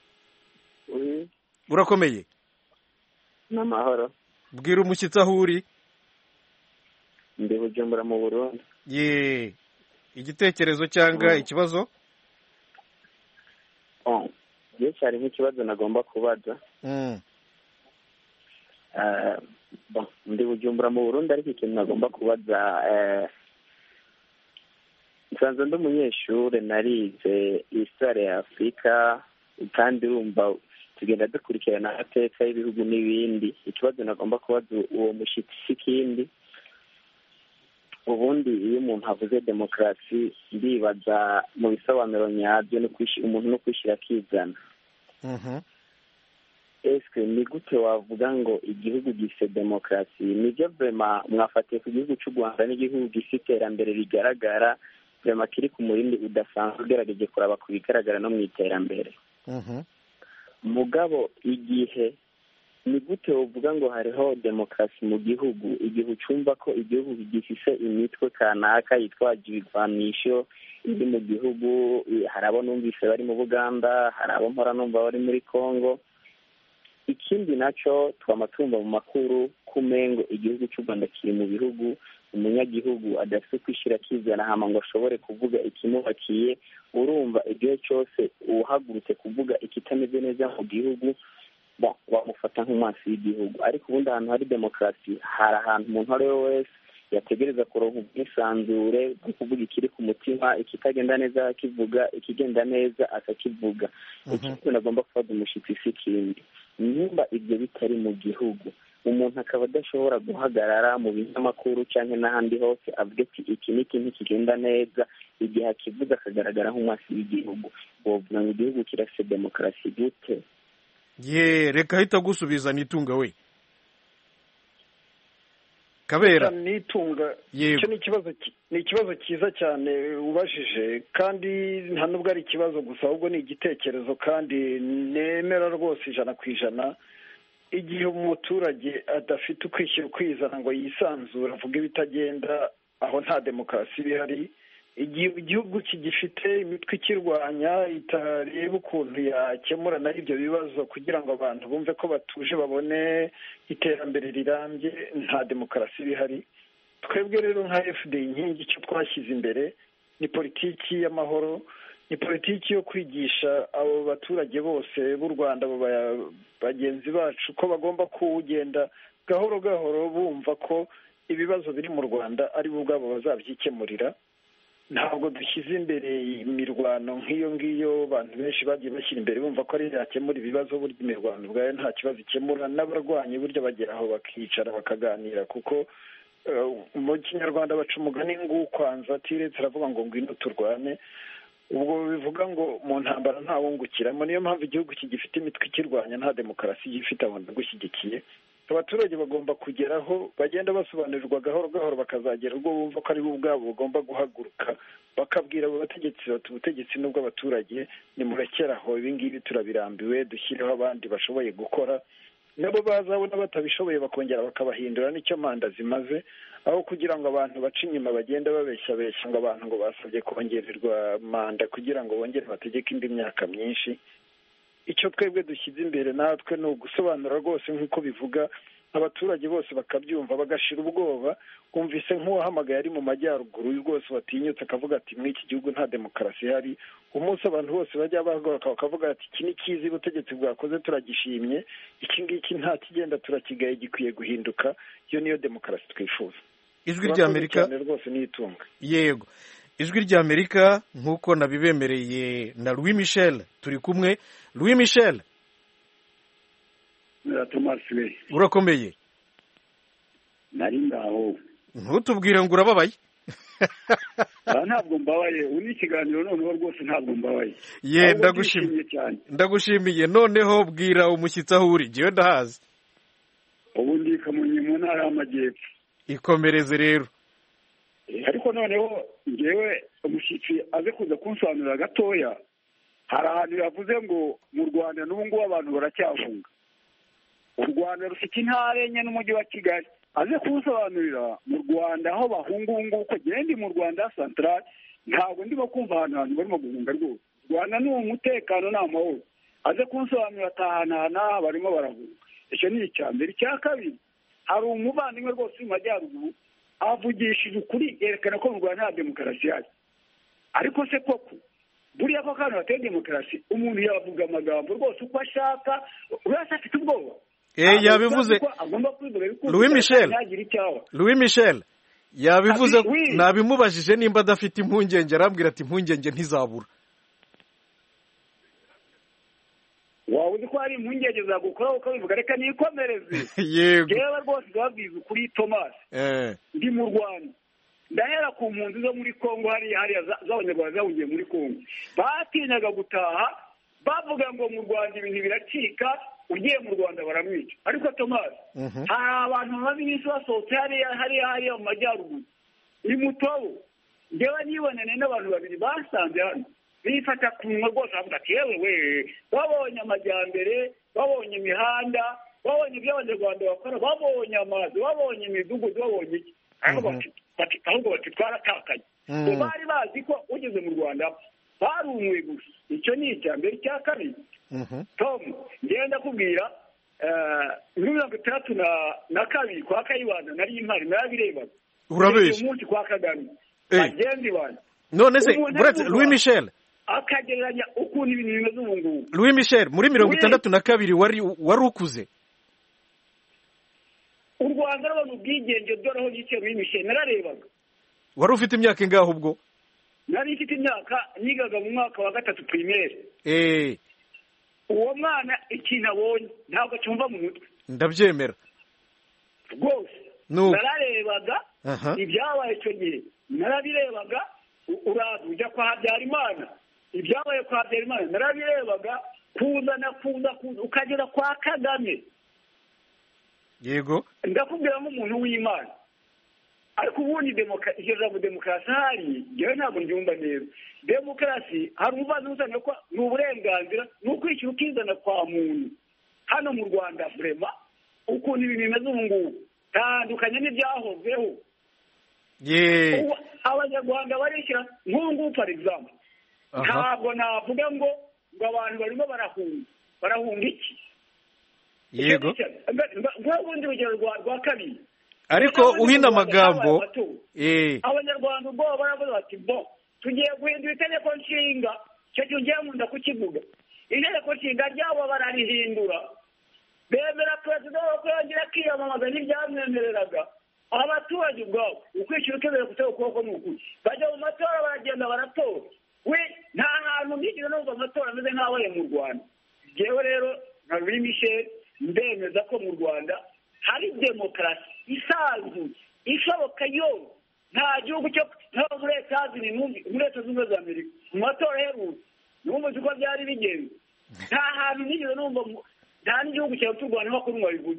urakomeye? n'amahoro. bwira umushyitsi aho uri. ndi Bujumbura mu Burundi. ye igitekerezo cyangwa mm. ikibazo? oh yes, hari nk'ikibazo nagomba kubaza. mm. uh, bon ndi Bujumbura mu Burundi, ariko ikintu nagomba kubaza, uh, nsanzwe ndi umunyeshuri, narize histoire ya Afurika, kandi urumva tugenda dukurikirana amateka y'ibihugu n'ibindi. ikibazo nagomba kubaza uwo mushyitsi ikindi, ubundi iyo umuntu avuze demokarasi ndibaza mu bisobanuro nyabyo umuntu no kwishyira akizana. ese ni gute wavuga ngo igihugu gifite demokarasi? nibyo vrema mwafatiye ku gihugu cy'u Rwanda n'igihugu gifite iterambere rigaragara vrema kiri ku murindi udasanzwe ugerageje kuraba ku bigaragara no mu iterambere. mugabo igihe ni gute uvuga ngo hariho demokarasi mu gihugu igihe ucumva ko igihugu gifise imitwe kanaka yitwaje ibigwanisho iri mu gihugu? hari abo numvise bari mu Buganda, hari abo mpora numva bari muri Congo. ikindi nacyo twamatumva mu makuru kumengo igihugu cy'u Rwanda kiri mu bihugu umunyagihugu adafite kwishyira akizana hama ngo ashobore kuvuga ikimubakiye. urumva igihe cyose uhagurutse kuvuga ikitameze neza mu gihugu bamufata nk'umwansi w'igihugu. ariko ubundi ahantu hari demokarasi hari ahantu umuntu uwo ari we wese yategereza kuronka ubwisanzure bwo kuvuga ikiri ku mutima, ikitagenda neza akivuga, ikigenda neza akakivuga. ikintu nagomba gufata umushitsi si ikindi. nimba ibyo bitari mu gihugu umuntu akaba adashobora guhagarara mu binyamakuru cyangwa n'ahandi hose avuga ati iki n'iki ntikigenda neza, igihe akivuga akagaragara nk'umwansi w'igihugu, wovuga ngo igihugu kirafite demokarasi gute? ye reka ahita gusubiza nitunga we Kabera. nitunga icyo ni ikibazo ni ikibazo cyiza cyane ubajije, kandi nta nubwo ari ikibazo gusa ahubwo ni igitekerezo kandi nemera rwose ijana ku ijana. igihe umuturage adafite ukwishyira ukwizana ngo yisanzure avuge ibitagenda, aho nta demokarasi bihari. igihe igihugu kigifite imitwe ikirwanya itareba ukuntu yakemura na ibyo bibazo kugira ngo abantu bumve ko batuje babone iterambere rirambye, nta demokarasi bihari. twebwe rero nka F D inkingi icyo twashyize imbere ni politiki y'amahoro, ni politiki yo kwigisha abo baturage bose b'u Rwanda bagenzi bacu ko bagomba kugenda gahoro gahoro bumva ko ibibazo biri mu Rwanda ari bo ubwabo bazabyikemurira. ntabwo dushyize imbere imirwano nk'iyo ngiyo abantu benshi bagiye bashyira imbere bumva ko ari yakemura ibibazo. burya imirwano ubwayo nta kibazo ikemura, n'abarwanyi burya bagera aho bakicara bakaganira, kuko mu kinyarwanda baca umugani ng'ukwanza atiretse aravuga ngo ngwino turwane. ubwo bivuga ngo mu ntambara ntawungukiramo. niyo mpamvu igihugu kigifite imitwe ikirwanya nta demokarasi gifite abantu gushyigikiye. abaturage bagomba kugeraho bagenda basobanurirwa gahoro gahoro bakazagera ubwo bumva ko ari bo ubwabo bagomba guhaguruka bakabwira abo bategetsi bati ubutegetsi n'ubw'abaturage nimurekeraho, ibi ngibi turabirambiwe, dushyireho abandi bashoboye gukora. nabo bazabona batabishoboye bakongera bakabahindura, nicyo manda zimaze, aho kugira ngo abantu bace inyuma bagenda babeshya beshya ngo abantu ngo basabye kongererwa manda kugira ngo bongere bategeke indi myaka myinshi. icyo twebwe dushyize imbere natwe ni ugusobanura rwose nk'uko bivuga, abaturage bose bakabyumva bagashira ubwoba. wumvise nk'uwahamagaye ari mu majyaruguru rwose batinyutse akavuga ati muri iki gihugu nta demokarasi ihari. umunsi abantu bose bajya bahaguruka bakavuga ati iki ni cyiza ubutegetsi bwakoze turagishimye, iki ngiki nta kigenda turakigaye gikwiye guhinduka. iyo niyo demokarasi twifuza. ijwi ry'Amerika rwose niyitunga. yego ijwi ry'Amerika nk'uko nabibemereye na Louis Michel turi kumwe. Louis Michel, urakomeye? nari ngaho. ntutubwire ngo urababaye. ntabwo mbabaye, uri ikiganiro noneho rwose ntabwo mbabaye. ye ndagushimiye cyane. ndagushimiye. noneho bwira umushyitsi aho uri, jyewe ndahazi. ubu ndi Kamonyi mu ntara y'Amajyepfo. ikomereze rero. ariko noneho ngewe umushyitsi aze kuza kunsobanurira gatoya. hari ahantu yavuze ngo mu Rwanda n'ubu ngubu abantu baracyahunga. u Rwanda rufite intara enye n'umujyi wa Kigali. aze kunsobanurira mu Rwanda aho bahunga ubu ngubu, ko ngende mu Rwanda Central ntabwo ndimo kumva ahantu abantu barimo guhunga rwose. u Rwanda ni umutekano ni amahoro. aze kunsobanurira atahanahana barimo barahunga. icyo ni icya mbere. icya kabiri, hari umuvandimwe rwose uri mu majyaruguru avugishije ukuri yerekana ko mu Rwanda nta demokarasi ihari. ariko se koko buriya ko kandi hateye demokarasi umuntu yavuga amagambo rwose uko ashaka, wese afite ubwoba. eh yabivuze Louis Michel. Louis Michel yabivuze. nabimubajije nimba adafite impungenge, arambwira ati impungenge ntizabura. waba uzi ko hari impungenge zagukoraho ukabivuga reka nikomereze. yego yewe rwose ndababwiza ukuri Thomas. eh ndi mu Rwanda, ndahera ku mpunzi zo muri Kongo, hariya hariya z'abanyarwanda zahungiye muri Kongo. batinyaga gutaha bavuga ngo mu Rwanda ibintu biracika, ugiye mu rwanda baramwica. ariko tomasi hari abantu bamaze iminsi basohotse hariya hariya hariya mu majyaruguru ni mutobo njyewe nibonane n'abantu babiri basanze hano bifata ku munwa rwose bavuga ati yewe we babonye amajyambere babonye imihanda babonye ibyo abanyarwanda bakora babonye amazi babonye imidugudu babonye iki ahubwo bati twaratakaye bari bazi ko ugeze mu rwanda barumwe gusa. icyo ni icya mbere. icya kabiri tom ngenda kubwira muri mirongo itandatu na kabiri kwa kayibanda nari impari narabirebaga urabeshya umunsi kwa kagame bagenzi banjye none se Louis Michel akagereranya ukuntu ibintu bimeze ubu ngubu. Louis Michel muri mirongo itandatu na kabiri wari wari ukuze u rwanda rubona ubwigenge bworoho yicaye Louis Michel nararebaga. wari ufite imyaka ingaho ubwo? nari mfite imyaka nigaga mu mwaka wa gatatu primaire. eh uwo mwana ikintu abonye ntabwo cyumva mu mutwe. ndabyemera rwose nararebaga ibyabaye icyo gihe narabirebaga. uraza ujya kwa Habyarimana ibyabaye kwa Habyarimana narabirebaga kuzana kuza kuza ukagera kwa Kagame. yego ndakubwira nk'umuntu w'Imana. ariko ubundi demokarasi igeza mu demokarasi hari yewe ntabwo mbyumva neza. demokarasi hari umuvanzi usanga ko ni uburenganzira ni ukwishyura ukizana kwa muntu. hano mu Rwanda vrema ukuntu ibi bimeze ubu ngubu tandukanye n'ibyahozeho. abanyarwanda barishyira nk'ubu ngubu for example ntabwo navuga ngo ngo abantu barimo barahunga barahunga iki. yego nk'ubundi urugero rwa kabiri ariko uhina amagambo abanyarwanda ubwo baravuga bati bo tugiye guhindura itegeko nshinga icyo gihe ugiye nkunda kukivuga. itegeko nshinga ryabo bararihindura bemera perezida ko yongera akiyamamaza ntibyamwemereraga. abaturage ubwabo ukwishyura ukemera gutera ukuboko ni ukuri bajya mu matora baragenda baratora. we nta hantu nigeze numva amatora ameze nk'abaye mu Rwanda. jewe rero nka Louis Michel ndemeza ko mu Rwanda hari demokarasi isanzwe ishoboka yo nta gihugu cyo nko muri leta zunze ubumwe za Amerika mu matora aheruka numvise uko byari bigenze. nta hantu nigeze numva nta n'igihugu cyawe cy'u Rwanda nk'uko numva bivuze.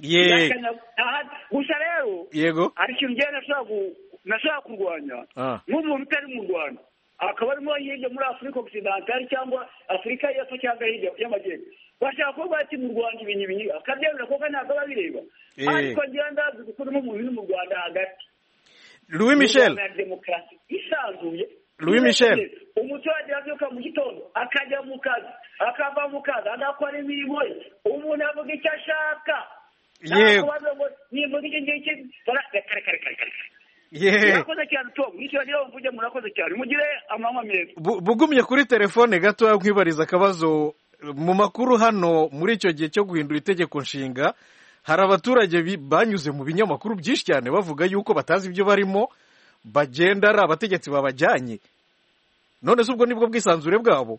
gusa rero yego hari ikintu njyewe nashaka kurwanya nk'umuntu utari mu Rwanda akaba arimo hirya muri Afurika Occidentale cyangwa Afurika y'Epfo cyangwa hirya y'Amajyepfo bashaka kuvuga ati mu Rwanda ibintu ibintu akabyemera kuko ntabwo babireba. ariko ngenda dukuramo umuntu mu Rwanda hagati. Louis Michel demokarasi isanzuye. Louis Michel umuturage abyuka mu gitondo akajya mu kazi akava mu kazi agakora imirimo ye umuntu avuga icyo ashaka. yego nimvuga iki ngiki kare kare kare kare yeee murakoze cyane Tom nishyura niyo mvuge murakoze cyane mugire amanywa meza. bugumye kuri telefone gato nkwibariza akabazo. mu makuru hano muri icyo gihe cyo guhindura itegeko nshinga hari abaturage banyuze mu binyamakuru byinshi cyane bavuga yuko batazi ibyo barimo bagenda ari abategetsi babajyanye. none se ubwo nibwo bwisanzure bwabo?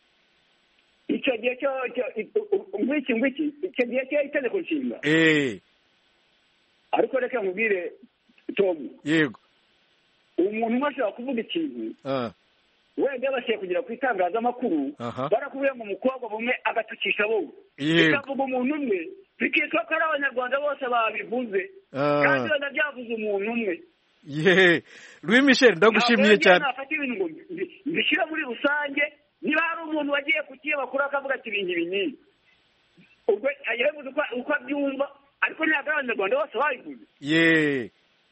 icyo gihe cyo ngwiki ngwiki icyo gihe cyo itegeko nshinga eh ariko reka nkubwire Tom. yego umuntu umwe ashobora kuvuga ikintu wenda bashiye kugera ku itangazamakuru barakubwira ngo umukobwa bumwe agatukisha bo bikavuga umuntu umwe bikitwa ko ari abanyarwanda bose babivuze kandi banabyavuze umuntu umwe. yeee Louis Michel ndagushimiye cyane. nafata ibintu ngo mbishyira muri rusange niba hari umuntu wagiye ku kinyamakuru akavuga ati ibintu ibi n'ibi ubwo yabivuze uko abyumva ariko ntabwo abanyarwanda bose babivuze. yeee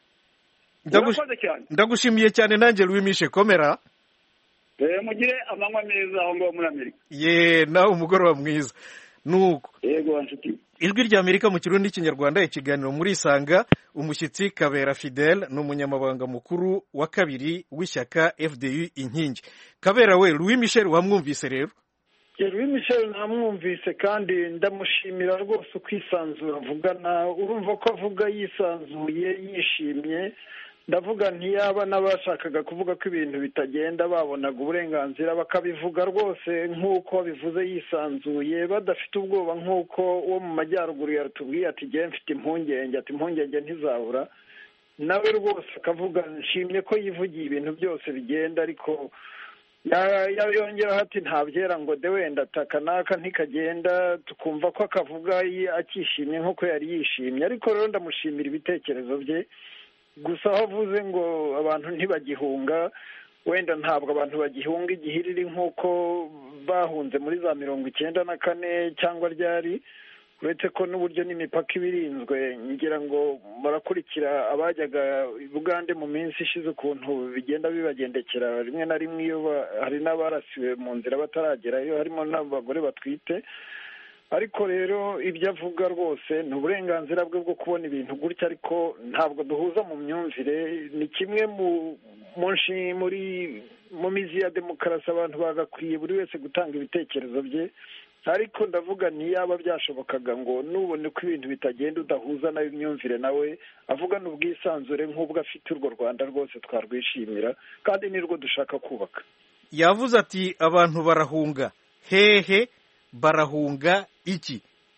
ndagushimiye cyane nanjye Louis Michel komera. mugire amanywa meza aho ngaho muri Amerika. yeee nawe umugoroba mwiza. nuko yego nshuti ijwi rya Amerika mu kirundi n'ikinyarwanda ikiganiro muri Isanga. umushyitsi Kabera Fidel ni umunyamabanga mukuru wa kabiri w'ishyaka F D U inkingi. Kabera we Louis Michel wamwumvise rero? Louis Michel namwumvise kandi ndamushimira rwose uko isanzura avugana. urumva ko avuga yisanzuye yishimye. ndavuga ntiyaba n'abashakaga kuvuga ko ibintu bitagenda babonaga uburenganzira bakabivuga rwose nk'uko bivuze yisanzuye badafite ubwoba nk'uko uwo mu majyaruguru yatubwiye ati njyewe mfite impungenge ati impungenge ntizabura. nawe rwose akavuga nshimye ko yivugiye ibintu byose bigenda ariko yongeraho ati ntabyera ngo de wenda ataka n'aka ntikagenda tukumva ko akavuga akishimye nk'uko yari yishimye, ariko rero ndamushimira ibitekerezo bye. Gusa aho avuze ngo abantu ntibagihunga, wenda ntabwo abantu bagihunga igihiriri nk'uko bahunze muri za mirongo icyenda na kane cyangwa ryari, uretse ko n'uburyo n'imipaka iba irinzwe. Ngira ngo barakurikira abajyaga i Bugande mu minsi ishize ukuntu bigenda bibagendekera rimwe na rimwe, iyo hari n'abarasiwe mu nzira bataragerayo, harimo n'abagore batwite. Ariko rero ibyo avuga rwose ni uburenganzira bwe bwo kubona ibintu gutya, ariko ntabwo duhuza mu myumvire. Ni kimwe mu muri mu mizi ya demokarasi, abantu bagakwiye buri wese gutanga ibitekerezo bye, ariko ndavuga ntiyaba byashobokaga ngo nubone ko ibintu bitagenda udahuza nayo imyumvire nawe avugana ubwisanzure nk'ubwo afite urwo Rwanda rwose twarwishimira kandi nirwo dushaka kubaka. Yavuze ati abantu barahunga hehe, barahunga iki?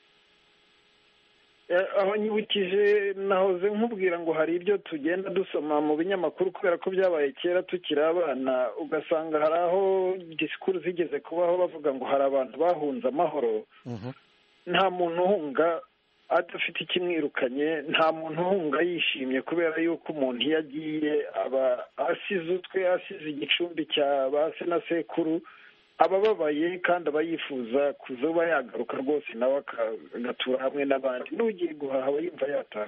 Aho nyibukije nahoze nkubwira ngo hari ibyo tugenda dusoma mu binyamakuru kubera ko byabaye kera tukiri abana, ugasanga hari aho disikuru zigeze kubaho bavuga ngo hari abantu bahunze amahoro. Nta muntu uhunga adafite ikimwirukanye, nta muntu uhunga yishimye, kubera yuko umuntu iyo agiye aba asize utwe, asize igicumbi cya ba se na sekuru, aba ababaye kandi aba yifuza kuzoba yagaruka rwose nawe agatura hamwe n'abandi. N'ugiye guhaha aba yumva yataha.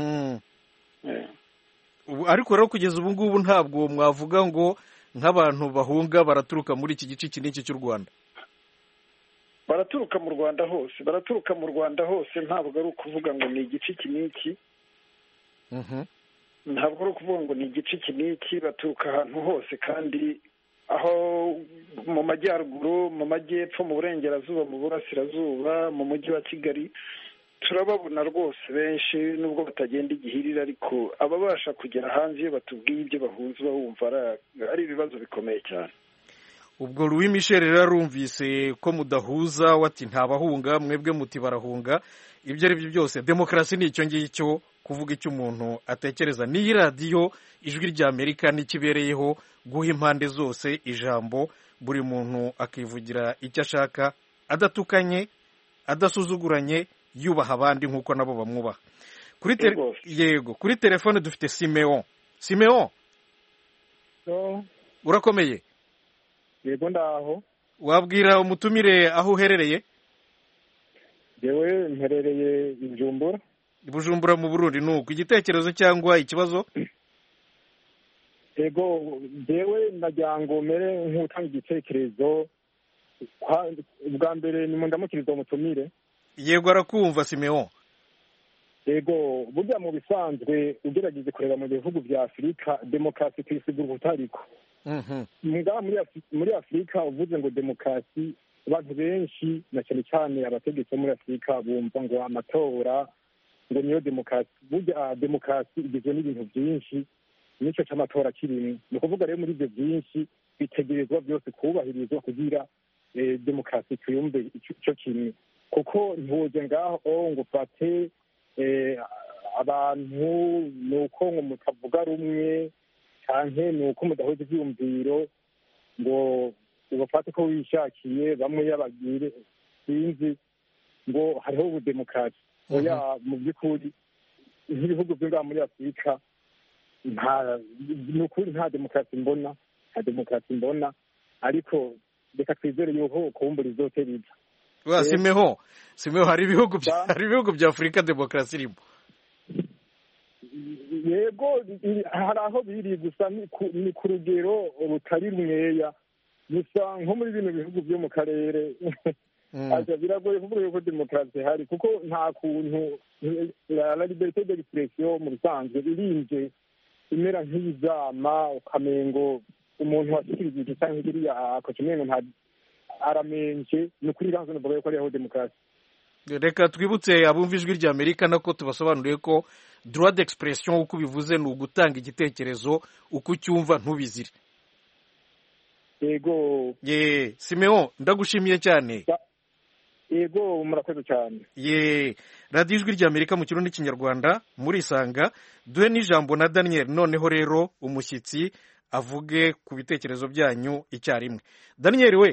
Ariko rero kugeza ubu ngubu ntabwo mwavuga ngo nk'abantu bahunga baraturuka muri iki gice iki n'iki cy'u Rwanda. Baraturuka mu Rwanda hose, baraturuka mu Rwanda hose, ntabwo ari ukuvuga ngo ni igice iki n'iki. Ntabwo ari ukuvuga ngo ni igice iki n'iki, baturuka ahantu hose, kandi aho mu majyaruguru, mu majyepfo, mu burengerazuba, mu burasirazuba, mu mujyi wa Kigali turababona rwose benshi, nubwo batagenda igihirira, ariko ababasha kugera hanze iyo batubwiye ibyo bahunze bumva ari ibibazo bikomeye cyane. Ubwo Louis Michel rero arumvise ko mudahuza, wati ntabahunga, mwebwe muti barahunga. Ibyo ari byo byose demokarasi ni icyo ngicyo, kuvuga icyo umuntu atekereza. N'iyi radiyo Ijwi ry'Amerika n'ikibereyeho guha impande zose ijambo, buri muntu akivugira icyo ashaka, adatukanye, adasuzuguranye, yubaha abandi nk'uko nabo bamwubaha. Kuri yego kuri telefone dufite Simeon. Simeon, urakomeye? Yego ndaho. Wabwira umutumire aho uherereye? Yewe mperereye i Bujumbura. I Bujumbura mu Burundi. Nuko igitekerezo cyangwa ikibazo? Yego jewe najyango mere nk'utanga igitekerezo. Ubwa mbere ni ndamukiriza umutumire. Yego arakumva Simeon. Yego burya mu bisanzwe ugerageze kureba mu bihugu bya Afurika demokarasi twisigura utariko. Mhm. Mga muri muri Afurika uvuze ngo demokarasi, abantu benshi na cyane cyane abategetsi muri Afurika bumva ngo amatora ngo niyo demokarasi. Burya demokarasi igizwe n'ibintu byinshi, nicyo cy'amatora kirimo. Ni ukuvuga rero muri ibyo byinshi bitegerezwa byose kubahirizwa kugira demokarasi tuyumve icyo kimwe, kuko ntuze ngaho ngo fate abantu nuko ngo mutavuga rumwe canke nuko mudahuza ivyumviro ngo ubafate ko wishakiye bamwe yabagire sinzi ngo hariho ubudemokarasi. Oya, mu by'ukuri nk'ibihugu byo ngaha muri Afurika nta nukuri nta demokarasi mbona, nta demokarasi mbona, ariko reka twizere yuko kumbura izotera iza. Wa Simeho, Simeho hari ibihugu bya hari ibihugu bya Afurika demokarasi irimo. Yego hari aho biri, gusa ni ku rugero rutari rumweya, gusa nko muri bino bihugu byo mu karere aja biragoye kuvuga yuko demokarasi hari, kuko nta kuntu la liberté d'expression mu bisanzwe irinje imera nk'izama ukamengo umuntu washikirije iki cyangwa kiriya akocemengo nta aramenje. Ni ukuri ranzo navuga yuko ariho demokarasi. Reka twibutse abumva Ijwi ry'Amerika nako tubasobanuriye ko droit d'expression uko bivuze ni ugutanga igitekerezo uko ucyumva ntubizire. Yego. Ye, Simeon ndagushimiye cyane. Yego murakoze cyane. Ye, Radio Ijwi ry'Amerika mu kirundi n'ikinyarwanda muri Isanga duhe n'ijambo na Daniel. Noneho rero umushyitsi avuge ku bitekerezo byanyu icyarimwe. Daniel we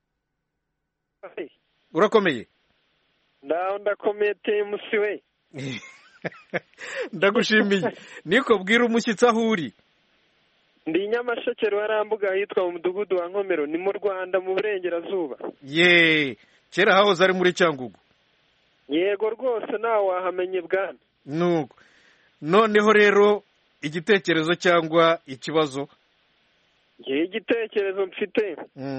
urakomeye? ndaho ndakomeye temusi we. ndagushimiye. niko bwira umushyitsi aho uri. ndi Nyamasheke Ruharambuga ahitwa mu mudugudu wa Nkomero, ni mu Rwanda mu burengerazuba. ye kera hahoze ari muri Cyangugu. yego rwose nawe wahamenye bwana. nuko noneho rero igitekerezo cyangwa ikibazo? ngiye igitekerezo mfite.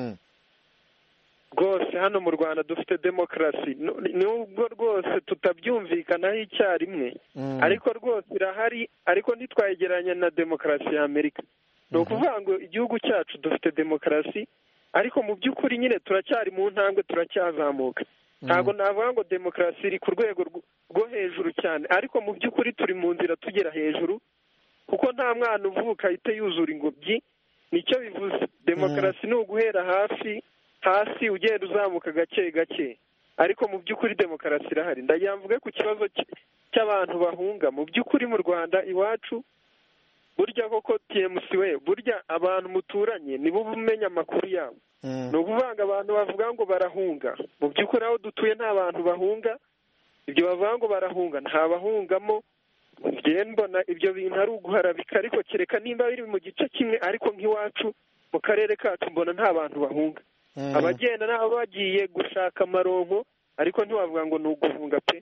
rwose hano mu Rwanda dufite demokarasi, nubwo rwose tutabyumvikanaho icyarimwe, ariko rwose irahari, ariko ntitwayegeranya na demokarasi ya Amerika. ni ukuvuga ngo igihugu cyacu dufite demokarasi, ariko mu by'ukuri nyine turacyari mu ntambwe, turacyazamuka. ntabwo navuga ngo demokarasi iri ku rwego rwo hejuru cyane, ariko mu by'ukuri turi mu nzira tugera hejuru, kuko nta mwana uvuka ahita yuzura ingobyi. nicyo bivuze, demokarasi ni uguhera hasi hasi ugenda uzamuka gake gake, ariko mu by'ukuri demokarasi irahari. ndagira mvuge ku kibazo cy'abantu bahunga. mu by'ukuri mu Rwanda iwacu, burya koko T M C we, burya abantu muturanye nibo umenya amakuru yabo. ni ukuvuga ngo abantu bavuga ngo barahunga, mu by'ukuri aho dutuye nta bantu bahunga. ibyo bavuga ngo barahunga nta bahungamo. njyewe mbona ibyo bintu ari uguharabika, ariko kereka nimba biri mu gice kimwe, ariko nk'iwacu mu karere kacu mbona nta bantu bahunga. abagenda nabo bagiye gushaka amaronko, ariko ntiwavuga ngo ni uguhunga pe.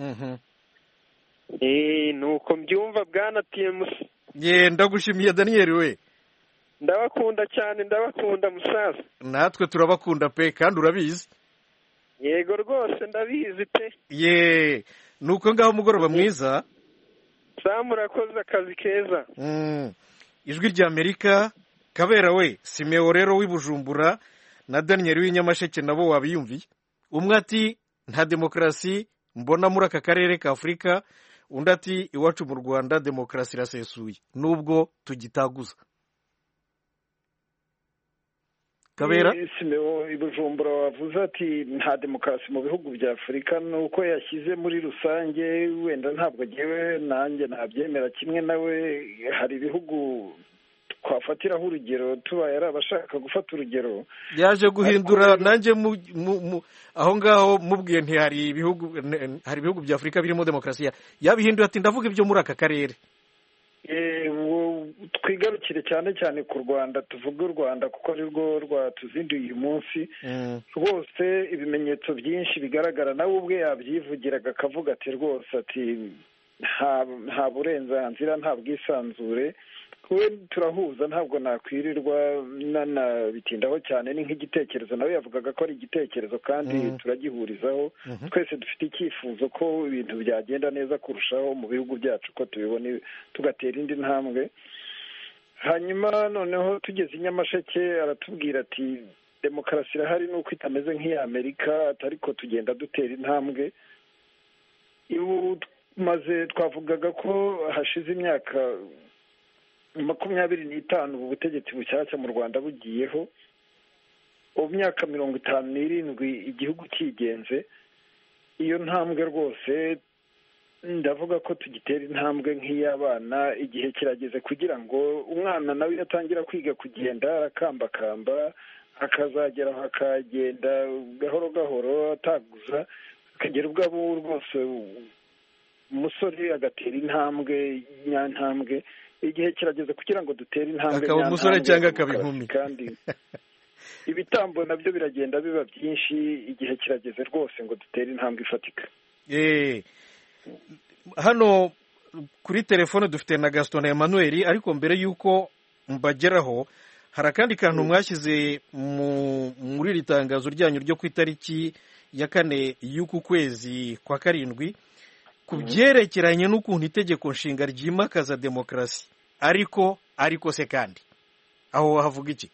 eee nuko mbyumva bwana T M C. ye ndagushimiye Daniel we. ndabakunda cyane, ndabakunda musaza. natwe turabakunda pe kandi urabizi. yego rwose ndabizi pe. ye nuko ngaho umugoroba mwiza. saa murakoze akazi keza. ijwi rya Amerika. Kabera we, Simeo rero w'i Bujumbura na Daniel w'inyamasheke nabo wabiyumviye. umwe ati nta demokarasi mbona muri aka karere ka Afurika, undi ati iwacu mu Rwanda demokarasi irasesuye nubwo tugitaguza. Kabera Simeo i Bujumbura wavuze ati nta demokarasi mu bihugu bya Afurika, nuko yashyize muri rusange, wenda ntabwo ngewe nanjye nabyemera kimwe nawe. hari ibihugu twafatiraho urugero tubaye ari abashaka gufata urugero. yaje guhindura nanjye aho ngaho mubwiye nti hari ibihugu hari ibihugu bya Afurika birimo demokarasi, yabihinduye ati ndavuga ibyo muri aka karere. twigarukire cyane cyane ku Rwanda, tuvuge u Rwanda kuko ari rwo rwatuzinduye uyu munsi. rwose ibimenyetso byinshi bigaragara, nawe ubwe yabyivugiraga akavuga ati rwose ati nta burenganzira nta bwisanzure. we turahuza, ntabwo nakwirirwa nanabitindaho cyane. ni nk'igitekerezo, nawe yavugaga ko ari igitekerezo kandi turagihurizaho. twese dufite icyifuzo ko ibintu byagenda neza kurushaho mu bihugu byacu, ko tubibona tugatera indi ntambwe. hanyuma noneho tugeze i Nyamasheke aratubwira ati demokarasi irahari nuko itameze nk'iya Amerika, ariko tugenda dutera intambwe. maze twavugaga ko hashize imyaka makumyabiri n'itanu ubu butegetsi bushyashya mu Rwanda bugiyeho. mu myaka mirongo itanu n'irindwi igihugu cyigenze. iyo ntambwe rwose ndavuga ko tugitera intambwe nk'iy'abana. igihe kirageze kugira ngo umwana nawe atangira kwiga kugenda arakambakamba, akazagera aho akagenda gahoro gahoro ataguza, akagera ubwo abo rwose umusore agatera intambwe nyantambwe. igihe kirageze kugira ngo dutere intambwe akaba umusore cyangwa akaba inkumi. kandi ibitambo nabyo biragenda biba byinshi. igihe kirageze rwose ngo dutere intambwe ifatika. eh hano kuri telefone dufite na Gaston na Emmanuel, ariko mbere y'uko mbageraho hari akandi kantu mwashyize muri iri tangazo ryanyu ryo ku itariki ya kane y'uku kwezi kwa karindwi ku byerekeranye n'ukuntu itegeko nshinga ryimakaza demokarasi. ariko ariko se kandi aho havuga iki?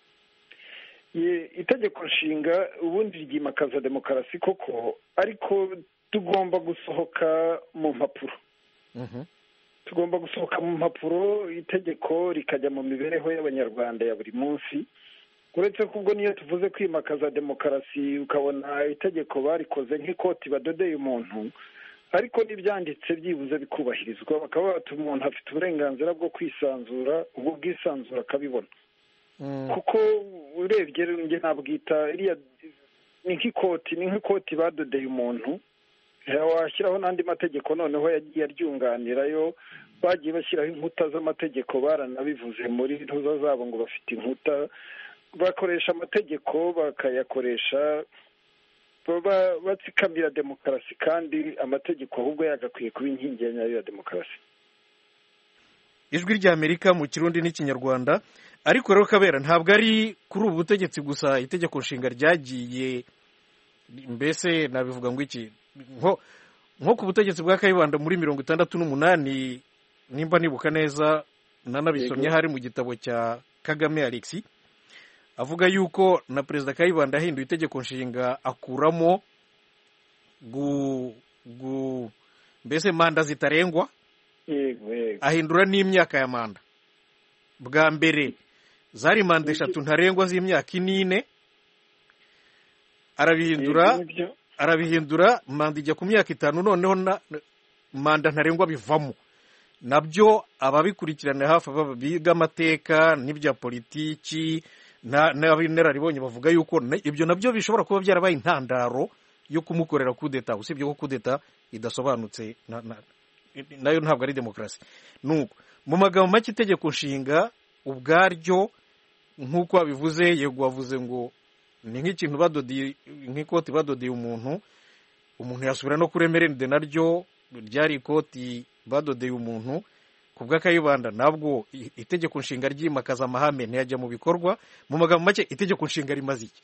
itegeko nshinga ubundi ryimakaza demokarasi koko, ariko tugomba gusohoka mu mpapuro. tugomba gusohoka mu mpapuro, itegeko rikajya mu mibereho y'abanyarwanda ya buri munsi. uretse ko ubwo niyo tuvuze kwimakaza demokarasi ukabona itegeko barikoze nk'ikoti badodeye umuntu, ariko n'ibyanditse byibuze bikubahirizwa bakaba bati umuntu afite uburenganzira bwo kwisanzura ubwo bwisanzura akabibona kuko urebye njye nabwita iriya ni nk'ikoti ni nk'ikoti badodeye umuntu washyiraho n'andi mategeko noneho yagiye aryunganirayo bagiye bashyiraho inkuta z'amategeko baranabivuze muri ntuza zabo ngo bafite inkuta bakoresha amategeko bakayakoresha batsikamira demokarasi kandi amategeko ahubwo yagakwiye kuba inkingi ya nyayo ya demokarasi. Ijwi ry'Amerika mu Kirundi n'ikinyarwanda. Ariko rero Kabera ntabwo ari kuri ubu butegetsi gusa itegeko nshinga ryagiye, mbese nabivuga ngo iki nko nko ku butegetsi bwa Kayibanda muri mirongo itandatu n'umunani nimba nibuka neza nanabisomye hari mu gitabo cya Kagame Alexis avuga yuko na Perezida Kayibanda ahinduye itegeko nshinga akuramo gu gu mbese manda zitarengwa, ahindura n'imyaka ya manda. Bwa mbere zari manda eshatu ntarengwa z'imyaka inine, arabihindura arabihindura manda ijya ku myaka itanu, noneho na manda ntarengwa bivamo. Nabyo ababikurikirana hafi biga amateka n'ibya politiki n'abinararibonye bavuga yuko ibyo nabyo bishobora kuba byarabaye intandaro yo kumukorera kudeta, usibye ko kudeta idasobanutse nayo ntabwo ari demokarasi. Nuko mu magambo make itegeko nshinga ubwaryo nk'uko wabivuze, yego wavuze ngo ni nk'ikintu badodiye nk'ikoti badodiye umuntu umuntu yasubira no kuri emerende naryo ryari ikoti badodeye umuntu. Ku bwa Kayibanda nabwo itegeko nshinga ryimakaza amahame ntiyajya mu bikorwa. Mu magambo make itegeko nshinga rimaze iki?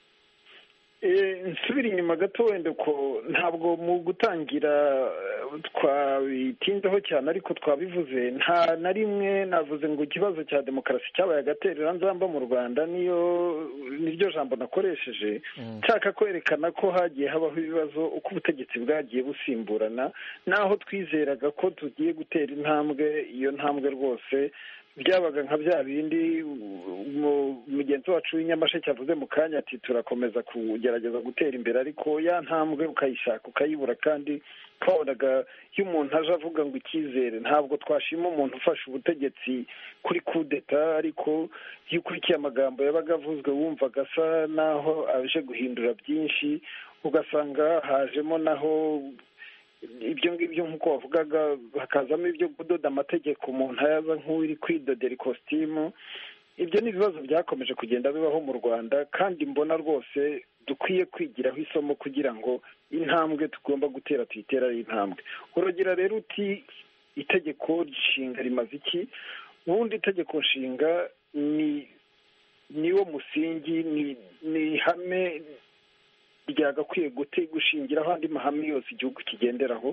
nsubira inyuma gato wenda ko ntabwo mu gutangira twabitinzeho cyane ariko twabivuze nta na rimwe navuze ngo ikibazo cya demokarasi cyabaye agaterera nzamba mu Rwanda niyo niryo jambo nakoresheje nshaka kwerekana ko hagiye habaho ibibazo uko ubutegetsi bwagiye busimburana naho twizeraga ko tugiye gutera intambwe. Iyo ntambwe rwose byabaga nka bya bindi mugenzi wacu w'inyamasheke avuze mu kanya ati turakomeza kugerageza gutera imbere, ariko ya ntambwe ukayishaka ukayibura. kandi twabonaga iyo umuntu aje avuga ngo icyizere, ntabwo twashima umuntu ufashe ubutegetsi kuri kudeta, ariko iyo ukurikiye amagambo yabaga avuzwe wumvaga asa naho aje guhindura byinshi, ugasanga hajemo naho ibyo ngibyo nk'uko wavugaga hakazamo ibyo kudoda amategeko, umuntu ayaza nk'uri kwidodera ikositimu. Ibyo ni ibibazo byakomeje kugenda bibaho mu Rwanda, kandi mbona rwose dukwiye kwigiraho isomo kugira ngo intambwe tugomba gutera tuyitera ari intambwe. Urugero rero uti itegeko nshinga rimaze iki? Ubundi itegeko nshinga ni niwo musingi, ni ni ihame ryagakwiye gushingiraho andi mahame yose igihugu kigenderaho.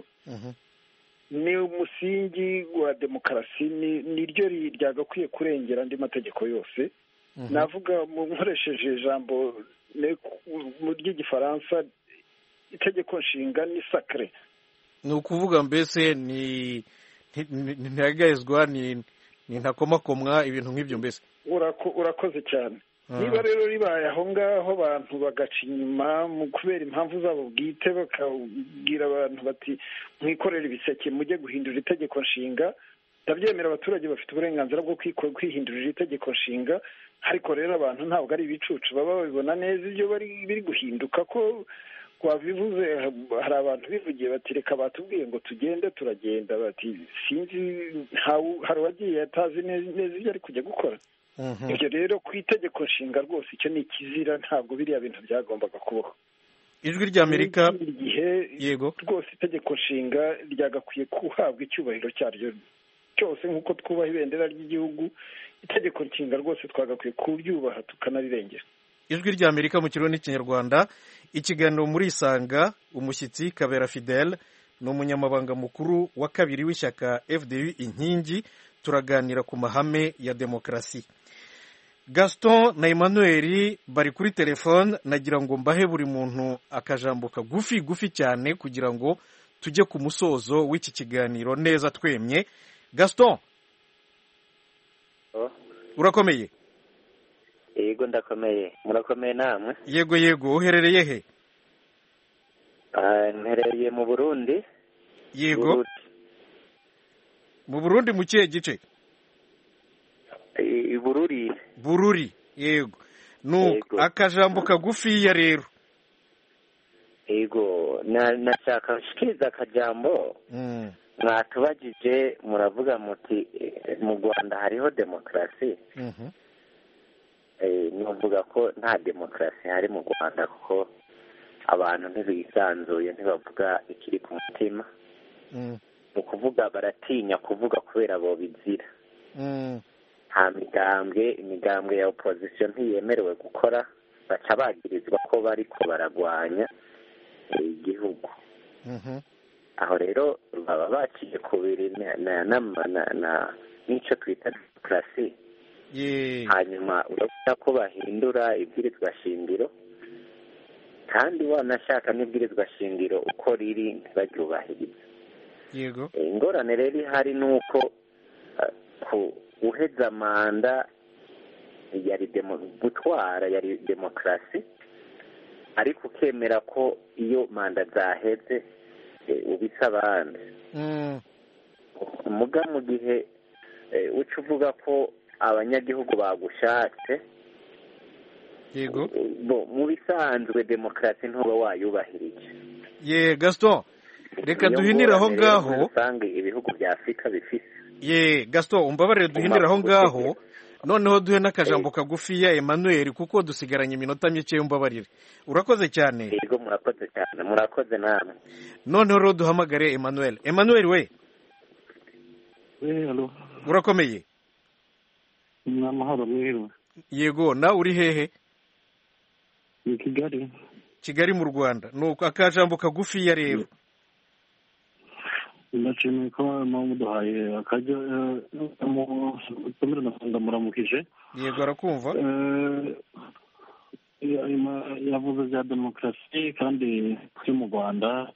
Ni umusingi wa demokarasi, niryo ryagakwiye kurengera andi mategeko yose. Navuga nkoresheje ijambo ry'igifaransa, itegeko nshinga ni sacre. Ni ukuvuga mbese ni ntihagazwa ni ntakomakomwa ibintu nk'ibyo. Mbese urakoze cyane. Niba rero ribaye aho ngaho abantu bagaca inyuma mu kubera impamvu zabo bwite, bakabwira abantu bati mwikorere ibiseke mujye guhindura itegeko nshinga, ndabyemera abaturage bafite uburenganzira bwo kwihindurira itegeko nshinga, ariko rero abantu ntabwo ari ibicucu, baba babibona neza ibyo biri guhinduka. Ko wabivuze, hari abantu bivugiye bati reka batubwiye ngo tugende turagenda, bati sinzi hari uwagiye atazi neza ibyo ari kujya gukora. Ibyo rero ku itegeko nshinga rwose icyo ni ikizira, ntabwo biriya bintu byagombaga kubaho. Ijwi ry'Amerika yego rwose itegeko nshinga ryagakwiye guhabwa icyubahiro cyaryo cyose nk'uko twubaha ibendera ry'igihugu. Itegeko nshinga rwose twagakwiye kuryubaha tukanarirengera. Ijwi ry'Amerika mu Kirundi n'ikinyarwanda, ikiganiro muri Isanga. Umushyitsi Kabera Fidèle ni umunyamabanga mukuru wa kabiri w'ishyaka F D U inkingi. Turaganira ku mahame ya demokarasi. Gaston na Emmanuel bari kuri telefone, nagira ngo mbahe buri muntu akajambo kagufi gufi cyane kugira ngo tujye ku musozo w'iki kiganiro neza twemye. Gaston, oh. Urakomeye? Yego ndakomeye. Murakomeye namwe? Yego yego. Uherereye he? Ah, mperereye mu Burundi. yego mu Burundi mu kihe gice? Bururi. Bururi, yego. Nuko akajambo kagufiya rero. Yego, na nashaka shikiriza akajambo. Mm. Mwatubajije muravuga muti mu Rwanda hariho demokarasi. Mhm. Eh nuvuga ko nta demokarasi hari mu Rwanda kuko abantu ntibisanzuye ntibavuga ikiri ku mutima. Mm. Ukuvuga baratinya kuvuga kubera bo bizira. Mm. Nta migambwe imigambwe ya opposition ntiyemerewe gukora baca bagirizwa ko bariko baragwanya igihugu. Mhm. Aho rero baba baciye kubiri na na na nico twita demokarasi. Yeah. Hanyuma urabona ko bahindura ibwirizwa shingiro kandi wanashaka n'ibwirizwa shingiro uko riri ntibaryubahiriza. Yego. Ingorane rero ihari nuko uh, ku uheza manda yari demo gutwara yari demokarasi ariko ukemera ko iyo manda zaheze e, ubisa abandi. Mm. Muga mu gihe e, uca uvuga ko abanyagihugu bagushatse yego bo mu bisanzwe demokarasi ntuba wayubahirije. Ye Gaston reka duhinira aho ngaho usanga ibihugu bya Afrika bifise. Ye Gaston umbabarire duhinira aho ngaho noneho duhe n'akajambo kagufi ya Emmanuel kuko dusigaranye iminota mike umbabarire. Urakoze cyane. Yego murakoze cyane murakoze namwe. Noneho ro duhamagare Emmanuel. Emmanuel we. Eh allo. Urakomeye? Namahoro mwiriwe. Yego na uri hehe? Ni Kigali. Kigali mu Rwanda. Nuko akajambo kagufi ya rero. Ndashimye ko muduhaye akajya mu tumira nasanga muramukije. Yego arakumva. Eh yavuze bya demokarasi kandi kuri mu Rwanda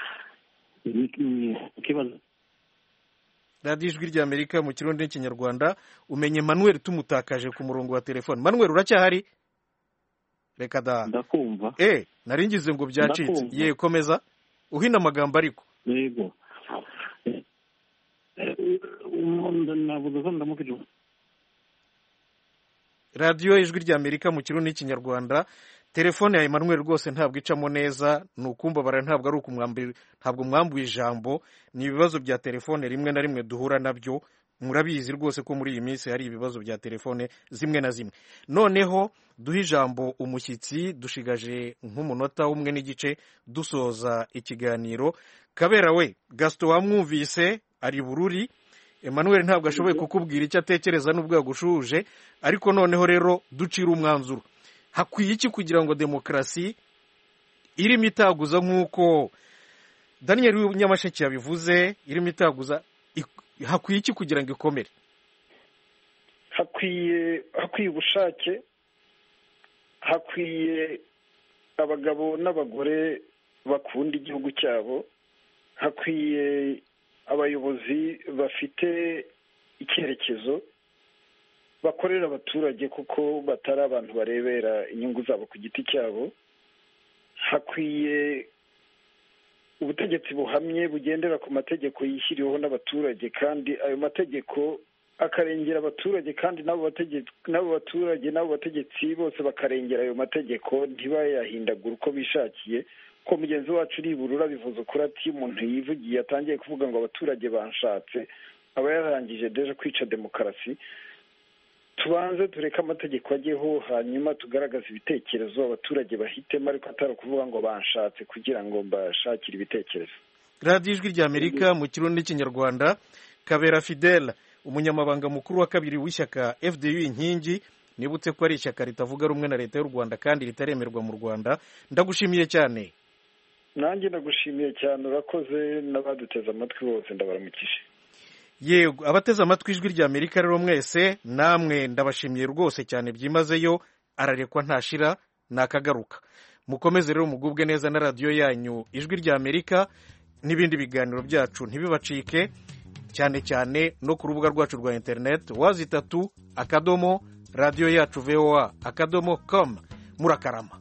ikibazo Radio Ijwi rya Amerika mu Kirundi n'Ikinyarwanda umenye Emmanuel tumutakaje ku murongo wa telefone. Emmanuel uracyahari? Reka da. Ndakumva. Eh naringize ngo byacitse. Ye komeza uhina amagambo ariko. Yego. Radio Ijwi rya Amerika mu Kirundi n'Ikinyarwanda telefone ya Emmanuel rwose ntabwo icamo neza nukumbabara ntabwo ari ukumwambira ntabwo mwambuye ijambo ni ibibazo bya telefone rimwe na rimwe duhura nabyo murabizi rwose ko muri iyi minsi hari ibibazo bya telefone zimwe na zimwe. Noneho duha ijambo umushyitsi dushigaje nk'umunota umwe n'igice dusoza ikiganiro. Kabera we Gaston wamwumvise ari Bururi. Emmanuel ntabwo ashoboye kukubwira icyo atekereza n'ubwo yagushuje ariko noneho rero ducira umwanzuro. Hakwiye iki kugira ngo demokarasi irimo itaguza nk'uko Daniel Nyamasheke yabivuze irimo itaguza hakwiye iki kugira ngo ikomere? Hakwiye hakwiye ubushake, hakwiye abagabo n'abagore bakunda igihugu cyabo, hakwiye abayobozi bafite icyerekezo bakorera abaturage kuko batari abantu barebera inyungu zabo ku giti cyabo, hakwiye ubutegetsi buhamye bugendera ku mategeko yishyiriweho n'abaturage kandi ayo mategeko akarengera abaturage kandi n'abo bategetsi n'abo baturage n'abo bategetsi bose bakarengera ayo mategeko ntibayahindagura uko bishakiye. Ko mugenzi wacu uri Burura bivuze kuri ati umuntu yivugiye atangiye kuvuga ngo abaturage banshatse aba yarangije deje kwica demokarasi. Tubanze tureka amategeko ajyeho hanyuma tugaragaza ibitekerezo abaturage bahitemo ariko atari kuvuga ngo banshatse kugira ngo mbashakire ibitekerezo. Radio Ijwi rya Amerika mu Kirundi n'Ikinyarwanda. Kabera Fidel umunyamabanga mukuru wa kabiri w'ishyaka F D U Inkingi nibutse ko ari ishyaka ritavuga rumwe na leta y'u Rwanda kandi ritaremerwa mu Rwanda. Ndagushimiye cyane. Nanjye ndagushimiye cyane urakoze n'abaduteza amatwi bose ndabaramukije. Yego abateze amatwi Ijwi rya Amerika rero mwese namwe ndabashimiye rwose cyane byimazeyo ararekwa ntashira nakagaruka. Mukomeze rero mugubwe neza na radio yanyu Ijwi rya Amerika n'ibindi biganiro byacu ntibibacike cyane cyane no ku rubuga rwacu rwa internet wazitatu akadomo radio yacu voa akadomo com murakarama.